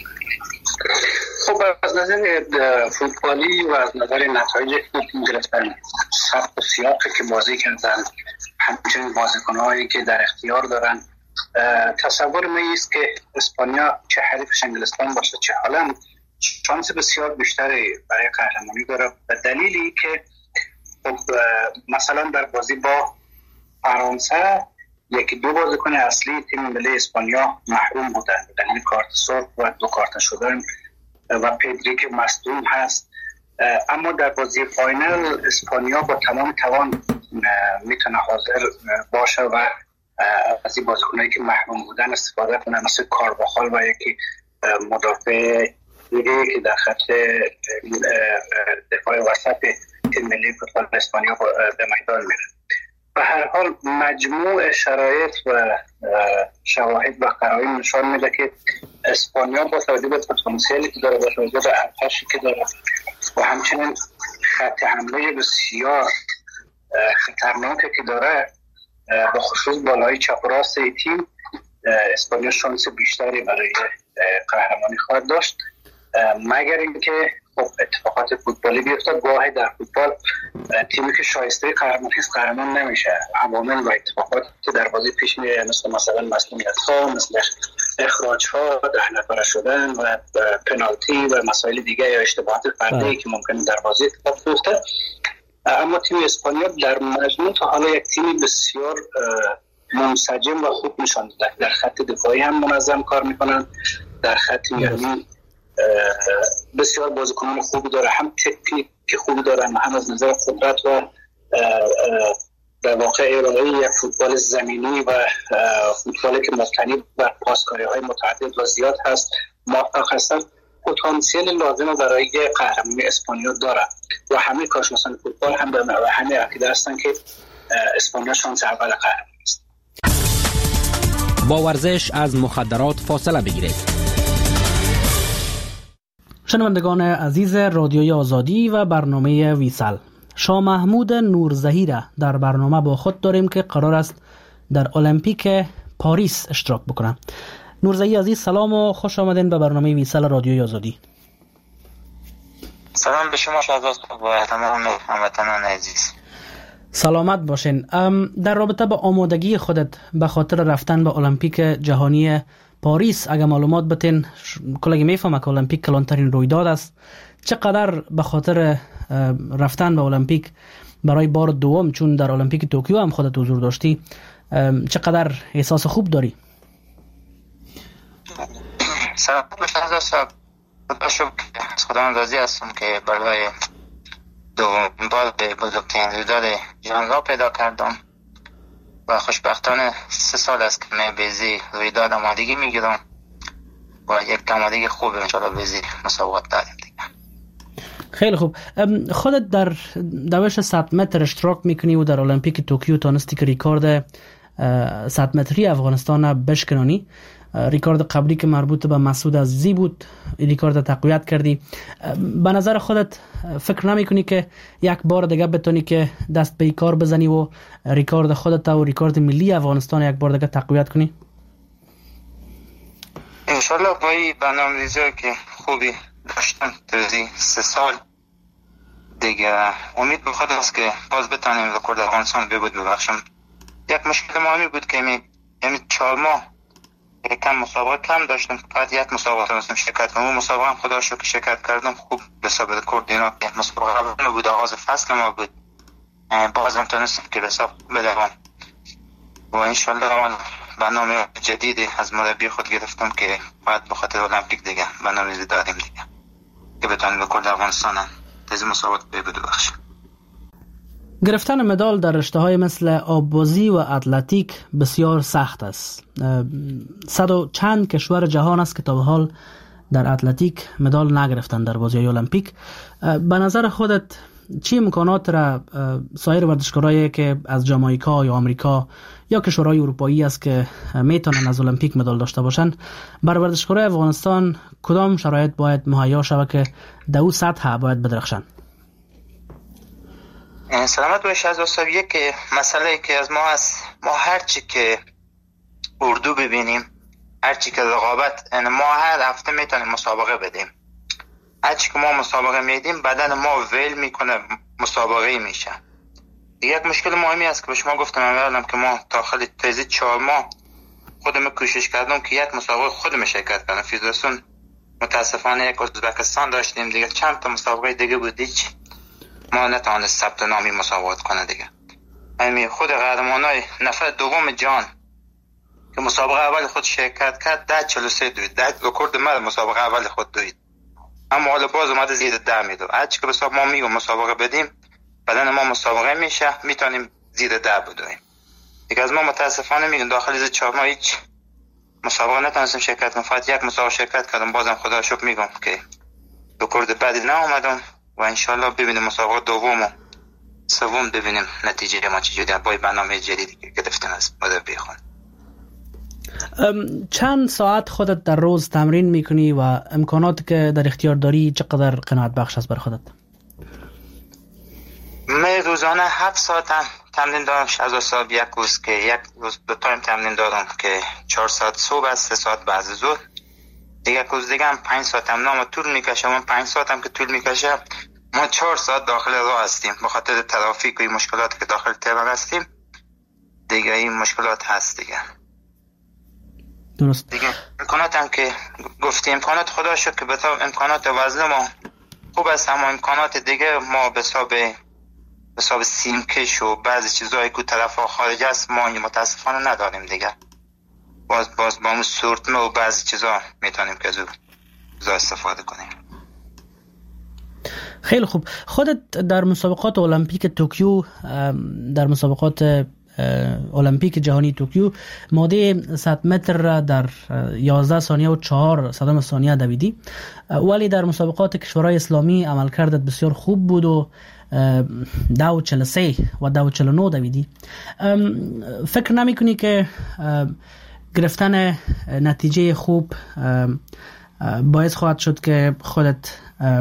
خب از نظر فوتبالی و از نظر نتایج تیم گرفتن، سبک و سیاقی که بازی کردن، همچنین بازیکن‌هایی که در اختیار دارن، تصور من است که اسپانیا چه حریفش انگلستان باشه چه هالند شانس بسیار بیشتری برای قهرمانی داره، به دلیلی که خب مثلا در بازی با فرانسه یکی دو بازیکن اصلی تیم ملی اسپانیا محروم بودن به دلیل کارت سرخ و دو کارت شدن و پدری که مصدوم هست. اما در بازی فاینال اسپانیا با تمام توان میتونه حاضر باشه و از این بازیکنایی که محروم بودن استفاده کنه، مثل کارواخال و یکی مدافع دیگه که در خط دفاع وسط تیم ملی فوتبال اسپانیا به میدان میره. به هر حال مجموع شرایط و شواهد و قرائن نشان میده که اسپانیا با توجه به پتانسیلی که داره، با توجه به ارتشی که داره و همچنین خط حمله بسیار خطرناکی که داره، به خصوص بالای چپ و راست تیم، اسپانیا شانس بیشتری برای قهرمانی خواهد داشت، مگر اینکه خب اتفاقات فوتبالی بیفته. گاهی در فوتبال تیمی که شایسته قهرمانی است قهرمان نمیشه. عوامل و اتفاقاتی که در بازی پیش میاد، مثل مثلا مسئولیت ها، مثل اخراج ها، ده نفره شدن و پنالتی و مسائل دیگه یا اشتباهات فردی که ممکنه در بازی اتفاق بیفته. اما تیم اسپانیا در مجموع تا حالا یک تیم بسیار منسجم و خوب نشان داده. در خط دفاعی هم منظم کار میکنن، در خط میانی بسیار بازیکنان خوبی داره، هم تکنیک خوبی دارن، هم از نظر قدرت و در واقع ارائه یک فوتبال زمینی و فوتبالی که مبتنی بر پاسکاری های متعدد و زیاد هست موفق هستن. پتانسیل لازم برای قهرمانی اسپانیا داره و همه کارشناسان فوتبال هم به همه عقیده هستن که اسپانیا شانس اول قهرمانی است. با ورزش از مخدرات فاصله بگیرید. شنوندگان عزیز رادیوی آزادی و برنامه ویسل، شاه محمود نورزهی در برنامه با خود داریم که قرار است در المپیک پاریس اشتراک بکنه. نورزهی عزیز سلام و خوش آمدین به برنامه ویسل رادیوی آزادی. سلام به شما شهزاد و تمام هموطنان عزیز. سلامت باشین. در رابطه با آمادگی خودت به خاطر رفتن به المپیک جهانی پاریس اگه معلومات بتین، کلگی میفهمه که المپیک کلانترین رویداد است. چقدر به خاطر رفتن به المپیک برای بار دوم، چون در المپیک توکیو هم خودت حضور داشتی، چقدر احساس خوب داری؟ سلام باشید صاحب. شکر از خداوند راضی هستم که برای دومین بار به بزرگترین رویداد جهان را پیدا کردم و خوشبختانه سه سال است که من بیزی رویداد آمادگی میگیرم و یک آمادگی خوب انشاءالله بیزی مسابقات داریم دیگه. خیلی خوب. خودت در دوش صد متر اشتراک میکنی و در المپیک توکیو تانستی که ریکارد صد متری افغانستان بشکنانی. ریکارد قبلی که مربوط به مسعود عزیزی بود، ریکارد تقویت کردی. به نظر خودت فکر نمی کنی که یک بار دیگه بتونی که دست به کار بزنی و ریکارد خودت و ریکارد ملی افغانستان یک بار دیگه تقویت کنی؟ انشالله با این برنامه‌ریزی که خوبی داشتم توی سه سال دیگه امید به خود است که باز بتونیم ریکارد افغانستان ببود ببخشم. یک مشکل ما بود که می یعنی چهار ماه کم مسابقه کم داشتم، فقط یک مسابقه تونستم شرکت کنم. مسابقه هم خدا شکر شرکت کردم، خوب به حساب رکورد اینا. مسابقه اول بود، آغاز فصل ما بود، بازم تونستم که به حساب بدوام و انشالله برنامه جدیدی از مربی خود گرفتم که باید به خاطر المپیک دیگه برنامه‌ریزی داریم دیگه که بتونیم رکورد افغانستان از مسابقات ببود بخشیم. گرفتن مدال در رشته‌های مثل آببازی و اتلتیک بسیار سخت است. صد و چند کشور جهان است که تا به حال در اتلتیک مدال نگرفتن در بازی‌های المپیک. به نظر خودت چی امکانات را سایر ورزشکارایی که از جامائیکا یا آمریکا یا کشورهای اروپایی است که میتونن از المپیک مدال داشته باشن، بر ورزشکارای افغانستان کدام شرایط باید مهیا شود که در اون سطح باید بدرخشن؟ سلامت باشید از صاحب. که مسئله که از ما هست، ما هرچی که اردو ببینیم، هرچی که رقابت، یعنی ما هر هفته میتونیم مسابقه بدیم. هرچی که ما مسابقه میدیم بدن ما ول میکنه، مسابقه میشه. یک مشکل مهمی است که به شما گفتم اولم که ما داخل تیزی چهار ماه خودم کوشش کردم که یک مسابقه خودم شرکت کنم. فدراسیون متاسفانه یک ازبکستان داشتیم دیگه، چند تا مسابقه دیگه بود، هیچ ما نتوانست ثبت نامی مسابقات کنه دیگه. همین خود قهرمانای نفر دوم جان که مسابقه اول خود شرکت کرد ده چهل و سه دوید، ده رکورد مرد مسابقه اول خود دوید، اما حالا باز اومده زیر ده میدو. هرچی که به حساب ما میگم مسابقه بدیم بدن ما مسابقه میشه، میتونیم زیر ده بدویم دیگه. از ما متاسفانه میگم داخل از چهار ماه هیچ مسابقه نتونستم شرکت کنم. فقط یک مسابقه شرکت کردم، بازم خدا شکر میگم که رکورد بعدی ناومدم و انشالله ببینیم مسابقه دومو سوم ببینیم نتیجه ما چجوری با برنامه جدیدی که گرفتیم از مربی خود. چند ساعت خودت در روز تمرین میکنی و امکانات که در اختیار داری چقدر قناعت بخش است بر خودت؟ من روزانه هفت ساعت تمرین دارم. شصت صبح یک روز که یک روز دو تایم تمرین دارم که چهار ساعت صبح است، سه ساعت بعد از ظهر. دیگه روز دیگه هم پنج ساعت تمرین طول میکشه. من پنج ساعت هم که طول میکشه ما چهار ساعت داخل راه هستیم به خاطر ترافیک و مشکلاتی که داخل تهران هستیم. دیگه این مشکلات هست دیگه. درست. دیگه امکانات هم که گفتیم امکانات خدا شکر که بتا امکانات وزن ما خوب است، اما امکانات دیگه ما به حساب به حساب سیمکش و بعضی چیزایی که طرف خارج است ما متاسفانه نداریم دیگه. باز باز با اون سورتمه و بعضی چیزا میتونیم که زود زود استفاده کنیم. خیلی خوب. خودت در مسابقات المپیک توکیو، در مسابقات المپیک جهانی توکیو ماده صد متر را در یازده ثانیه و چهار صدم ثانیه دویدی، ولی در مسابقات کشورهای اسلامی عملکردت بسیار خوب بود و دو چهل و سه و دو چهل و نه دویدی. فکر نمی کنی که گرفتن نتیجه خوب باعث خواهد شد که خودت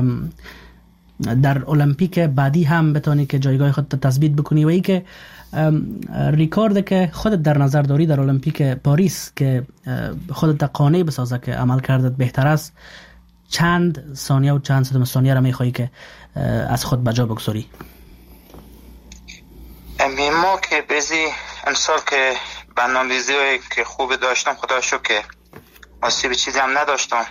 در المپیک بعدی هم بتانی که جایگاه خودت تثبیت بکنی و ای که ریکارد که خودت در نظر داری در المپیک پاریس که خودت قانع بسازه که عمل کردت بهتر است، چند ثانیه و چند صدم ثانیه را میخوایی که از خود بجا بگذاری؟ ما که بزی امسال که برنامه‌ریزی که خوب داشتم خدا شکر که آسیب چیزی هم نداشتم.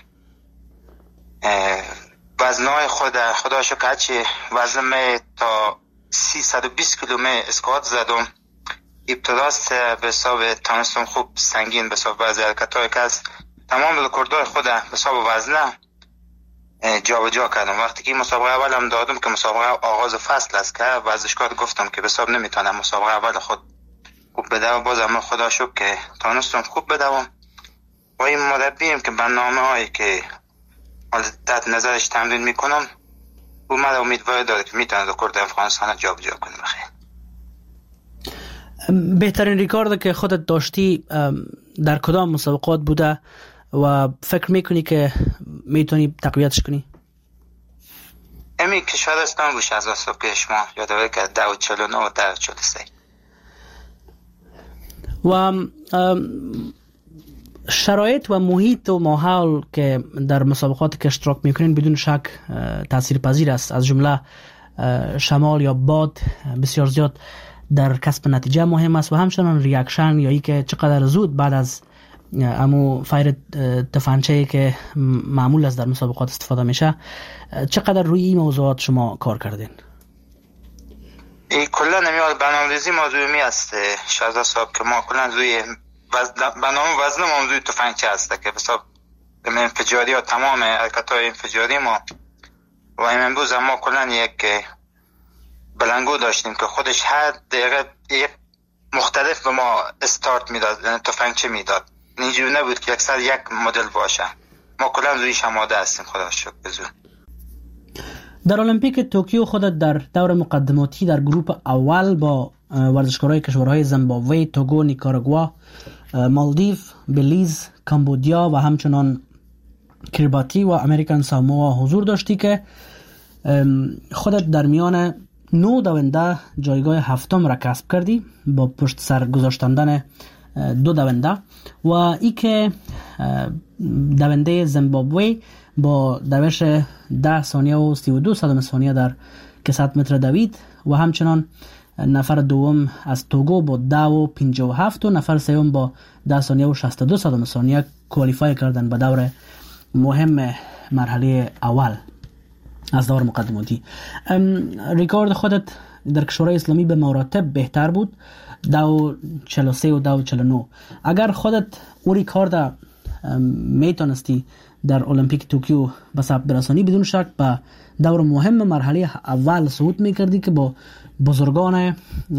وزنهای خود خدا شکر هرچی وزن می تا سیصد و بیست کیلومتر اسکوات زدم. ابتداست به حساب تانستم خوب سنگین به حساب بعضی حرکت‌های که از تمام رکوردهای خود به حساب وزنه جا و جا کردم. وقتی که مسابقه اول هم دادم که مسابقه آغاز فصل است که ورزشکار گفتم که به حساب نمیتونم مسابقه اول خود خوب بدوم، بازم خدا شکر که تانستم خوب بدوم. و این مربیم که برنامه هایی که تحت نظرش تمرین میکنم او من امیدوار داره که میتونه رکورد افغانستان جا و جا کنه. بخیر. بهترین ریکارد که خودت داشتی در کدام مسابقات بوده و فکر میکنی که میتونی تقویتش کنی؟ امی کشورستان گوش از اصلا که شما یادواره که دو چلو نه و دو چلو سه و شرایط و محیط و ماحول که در مسابقات که اشتراک میکنین بدون شک تأثیر پذیر است، از جمله شمال یا باد بسیار زیاد در کسب نتیجه مهم است و همچنان ریاکشن یا ای که چقدر زود بعد از امو فایر تفنگچه‌ای که معمول است در مسابقات استفاده میشه، چقدر روی این موضوعات شما کار کردین؟ ای کلا نمیاد برنامه‌ریزی موضوعی است شازده صاحب که ما کلا روی برنامه وزن موضوع تفنگچه است که حساب به انفجاری و تمام حرکت‌های انفجاری ما و امروز ما کلا یک بلنگو داشتیم که خودش هر دقیقه یک مختلف به ما استارت میداد، تفنگچه میداد. اینجوری نبود که اکثر یک مدل باشه. ما کلا رویش آماده هستیم خدا شکر. بزرگ در المپیک توکیو خودت در دور مقدماتی در گروه اول با ورزشکارای کشورهای زیمبابوه، توگو، نیکاراگوا، مالدیو، بلیز، کامبودیا و همچنان کریباتی و امریکن ساموا حضور داشتی که خودت در میان نو دونده جایگاه هفتم را کسب کردی با پشت سر گذاشتندن دو دونده و ای که دونده زیمبابوه با دوش ده ثانیه و سی و دو صدم ثانیه در کسات متر دوید و همچنان نفر دوم از توگو با ده و پنجاه و هفت و نفر سوم با ده ثانیه و شصت و دو صدم ثانیه کوالیفای کردن به دور مهم مرحله اول از دور مقدماتی. ریکارد خودت در کشورهای اسلامی به مراتب بهتر بود، دو چهل و سه و دو چهل و نه. اگر خودت اون ریکارد میتونستی در المپیک توکیو به ثبت برسانی، بدون شک به دور مهم مرحله اول صعود میکردی که با بزرگان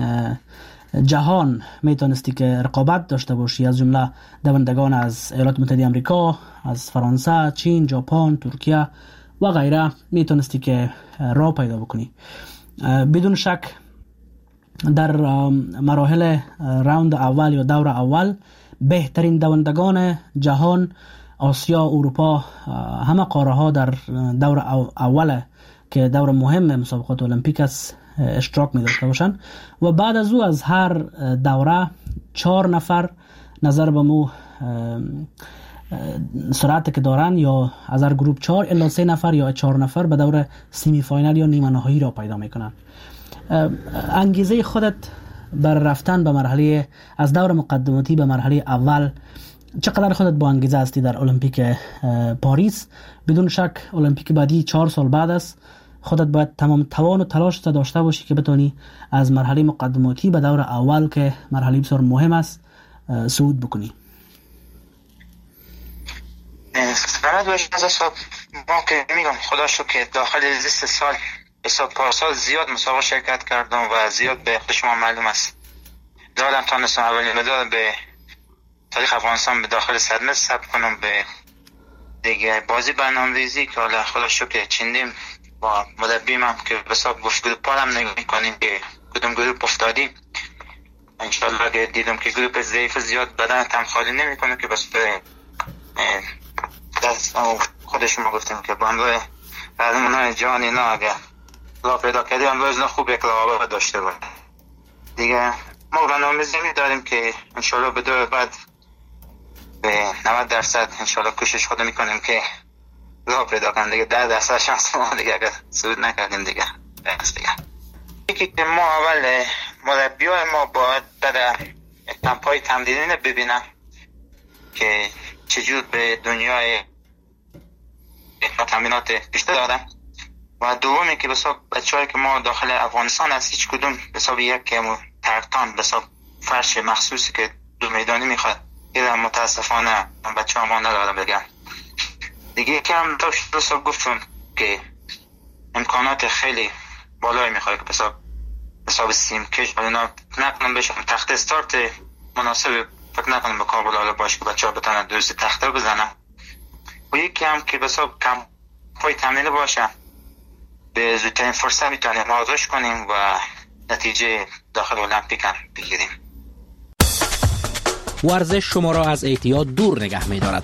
جهان میتونستی که رقابت داشته باشی، از جمله دوندگان از ایالات متحده آمریکا، از فرانسه، چین، ژاپن، ترکیه و غیره میتونستی که راه پیدا بکنی. بدون شک در مراحل راوند اول یا دور اول بهترین دوندگان جهان آسیا، اروپا، همه قاره ها در دور اول که دور مهم مسابقات المپیک است اشتراک می داشته باشند و بعد از او از هر دوره چهار نفر نظر به مو سرعت که دارن یا از هر گروپ چهار الا سه نفر یا چهار نفر به دور سیمی فاینال یا نیمه نهایی را پیدا میکنن. انگیزه خودت بر رفتن به مرحله از دور مقدماتی به مرحله اول چقدر خودت با انگیزه هستی در المپیک پاریس؟ بدون شک المپیک بعدی چهار سال بعد است. خودت باید تمام توان و تلاش داشته باشی که بتونی از مرحله مقدماتی به دور اول که مرحله بسیار مهم است صعود بکنی. محمد باش از حساب ما که میگم خدا شو که داخل لیست سال حساب پارسال زیاد مسابقه شرکت کردم و زیاد به خود شما معلوم است دادم تانستم اولین مدال به تاریخ افغانستان به داخل صدمه ثبت کنم. به دیگه بازی برنامه‌ریزی که حالا خدا شو که چندیم با مدربیم هم که به حساب گفت گروپ پارم نگاه کنیم که کدوم گروپ افتادیم. انشالله اگه دیدم که گروپ ضعیف زیاد بدن تم خالی نمی کنه که بس به دست خودشون ما گفتیم که با همراه قهرمانان جهان اینا اگر راه پیدا کردیم امروز اینا خوب یک رقابت داشته باشه. دیگه ما برنامه‌ریزی داریم که انشالله به دور بعد به نود درصد انشالله کوشش خود میکنیم که راه پیدا کنیم. دیگه ده درصد شانس ما دیگه اگر صعود نکردیم دیگه بس دیگه یکی که ما اول مربیای ما باید در کمپای تمرینی ببینم که چجور به دنیای تمرینات بیشتر دارم و دومی که بساب بچه هایی که ما داخل افغانستان هست هیچ کدوم بساب یک ترکتان بساب فرش مخصوصی که دو میدانی میخواد یه متاسفانه بچه ها ما ندارم بگم دیگه که هم داشت بساب گفتم که امکانات خیلی بالایی میخواد که بساب بساب سیم کش و اینا نکنم بشم تخت استارت مناسب فکر نکنم به کابل حالا باشه که بچه ها بتانن درست تخته بزنن و یکی هم که بساب کم پای تمرین باشه به زودترین فرصت میتونیم آغاز کنیم و نتیجه داخل المپیک هم بگیریم. ورزش شما را از اعتیاد دور نگه می‌دارد.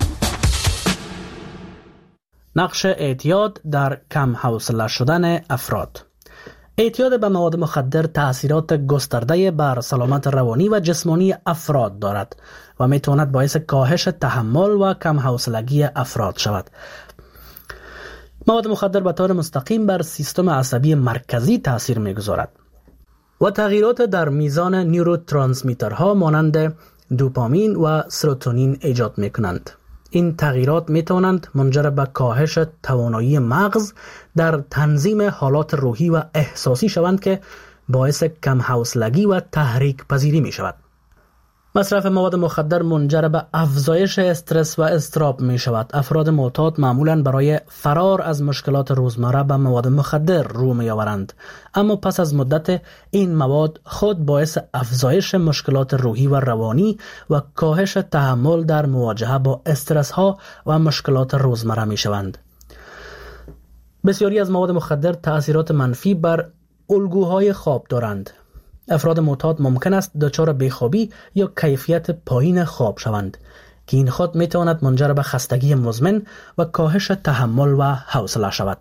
نقش اعتیاد در کم حوصله شدن افراد. اعتیاد به مواد مخدر تأثیرات گسترده بر سلامت روانی و جسمانی افراد دارد و میتواند باعث کاهش تحمل و کم حوصلگی افراد شود. مواد مخدر به طور مستقیم بر سیستم عصبی مرکزی تأثیر میگذارد و تغییرات در میزان نیوروترانسمیترها مانند دوپامین و سروتونین ایجاد میکنند. این تغییرات میتوانند منجر به کاهش توانایی مغز در تنظیم حالات روحی و احساسی شوند که باعث کم حوصلگی و تحریک پذیری می شود. مصرف مواد مخدر منجر به افزایش استرس و اضطراب می شود. افراد معتاد معمولاً برای فرار از مشکلات روزمره به مواد مخدر رو می آورند، اما پس از مدت این مواد خود باعث افزایش مشکلات روحی و روانی و کاهش تحمل در مواجهه با استرس ها و مشکلات روزمره می شوند. بسیاری از مواد مخدر تأثیرات منفی بر الگوهای خواب دارند. افراد معتاد ممکن است دچار بیخوابی یا کیفیت پایین خواب شوند که این خود می تواند منجر به خستگی مزمن و کاهش تحمل و حوصله شود.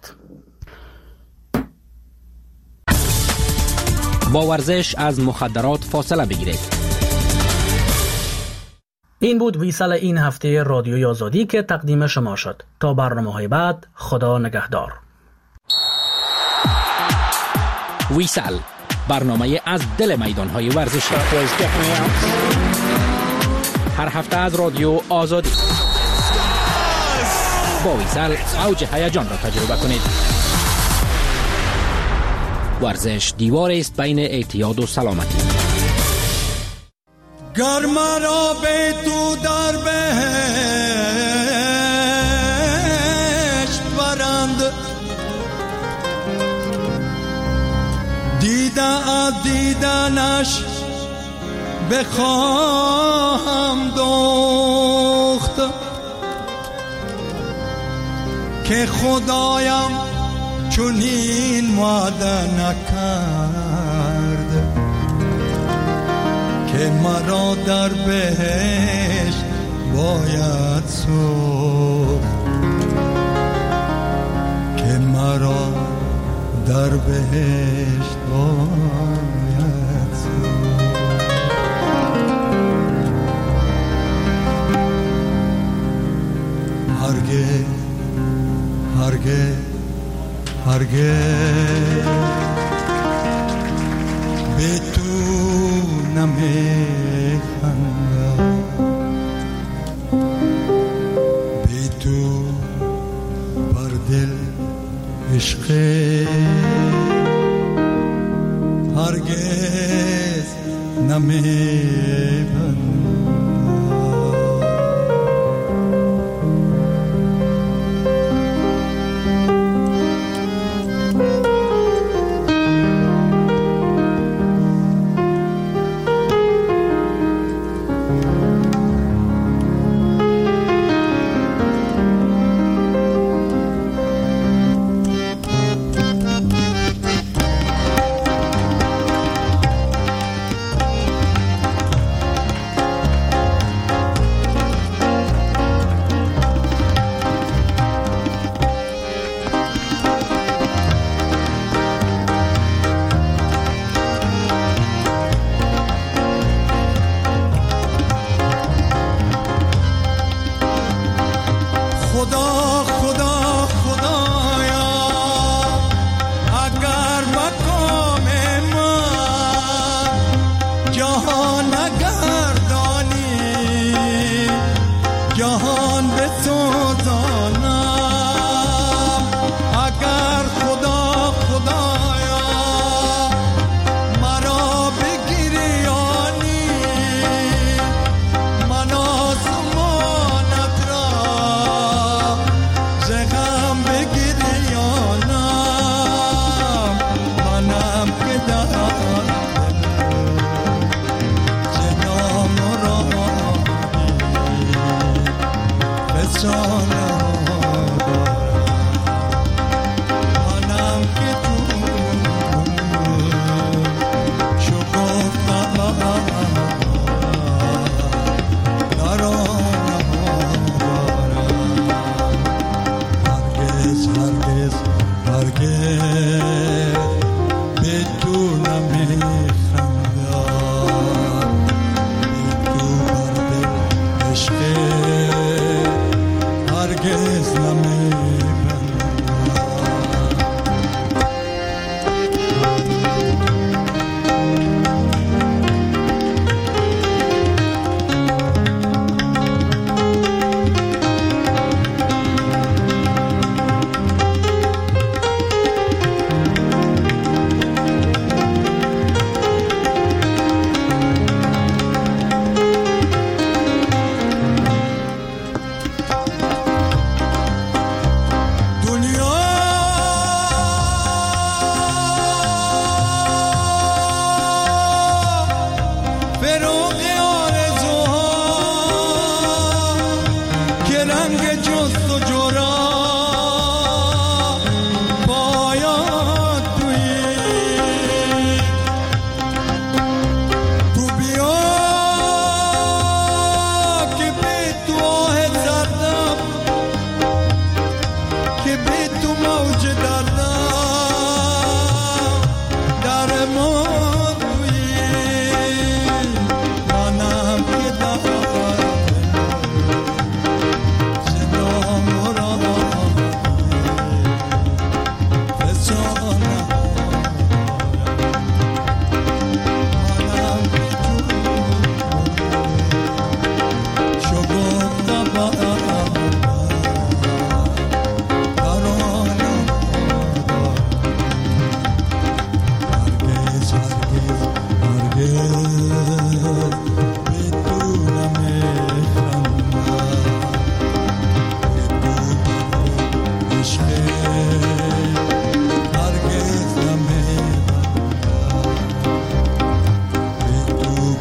با ورزش از مخدرات فاصله بگیرید. این بود ویسال این هفته رادیوی آزادی که تقدیم شما شد. تا برنامه‌های بعد، خدا نگهدار. ویسال، برنامه از دل میدان‌های ورزشی. هر هفته از رادیو آزادی. با ویسال اوج هیجان را تجربه کنید. ورزش دیواری است بین اعتیاد و سلامتی. گر مرا به تو در بهشت برند، دیدن دیدنش بخواهم دوخت که خدایم چون این وعده نکرد. که مرا در بهشت باید سوخت، که مرا در بهشت باید سوخت. هرگز هرگز هرگز به تو نمیخندم، به تو بر دل عشق هرگز نمیبندم.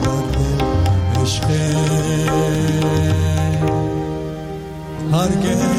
هرگز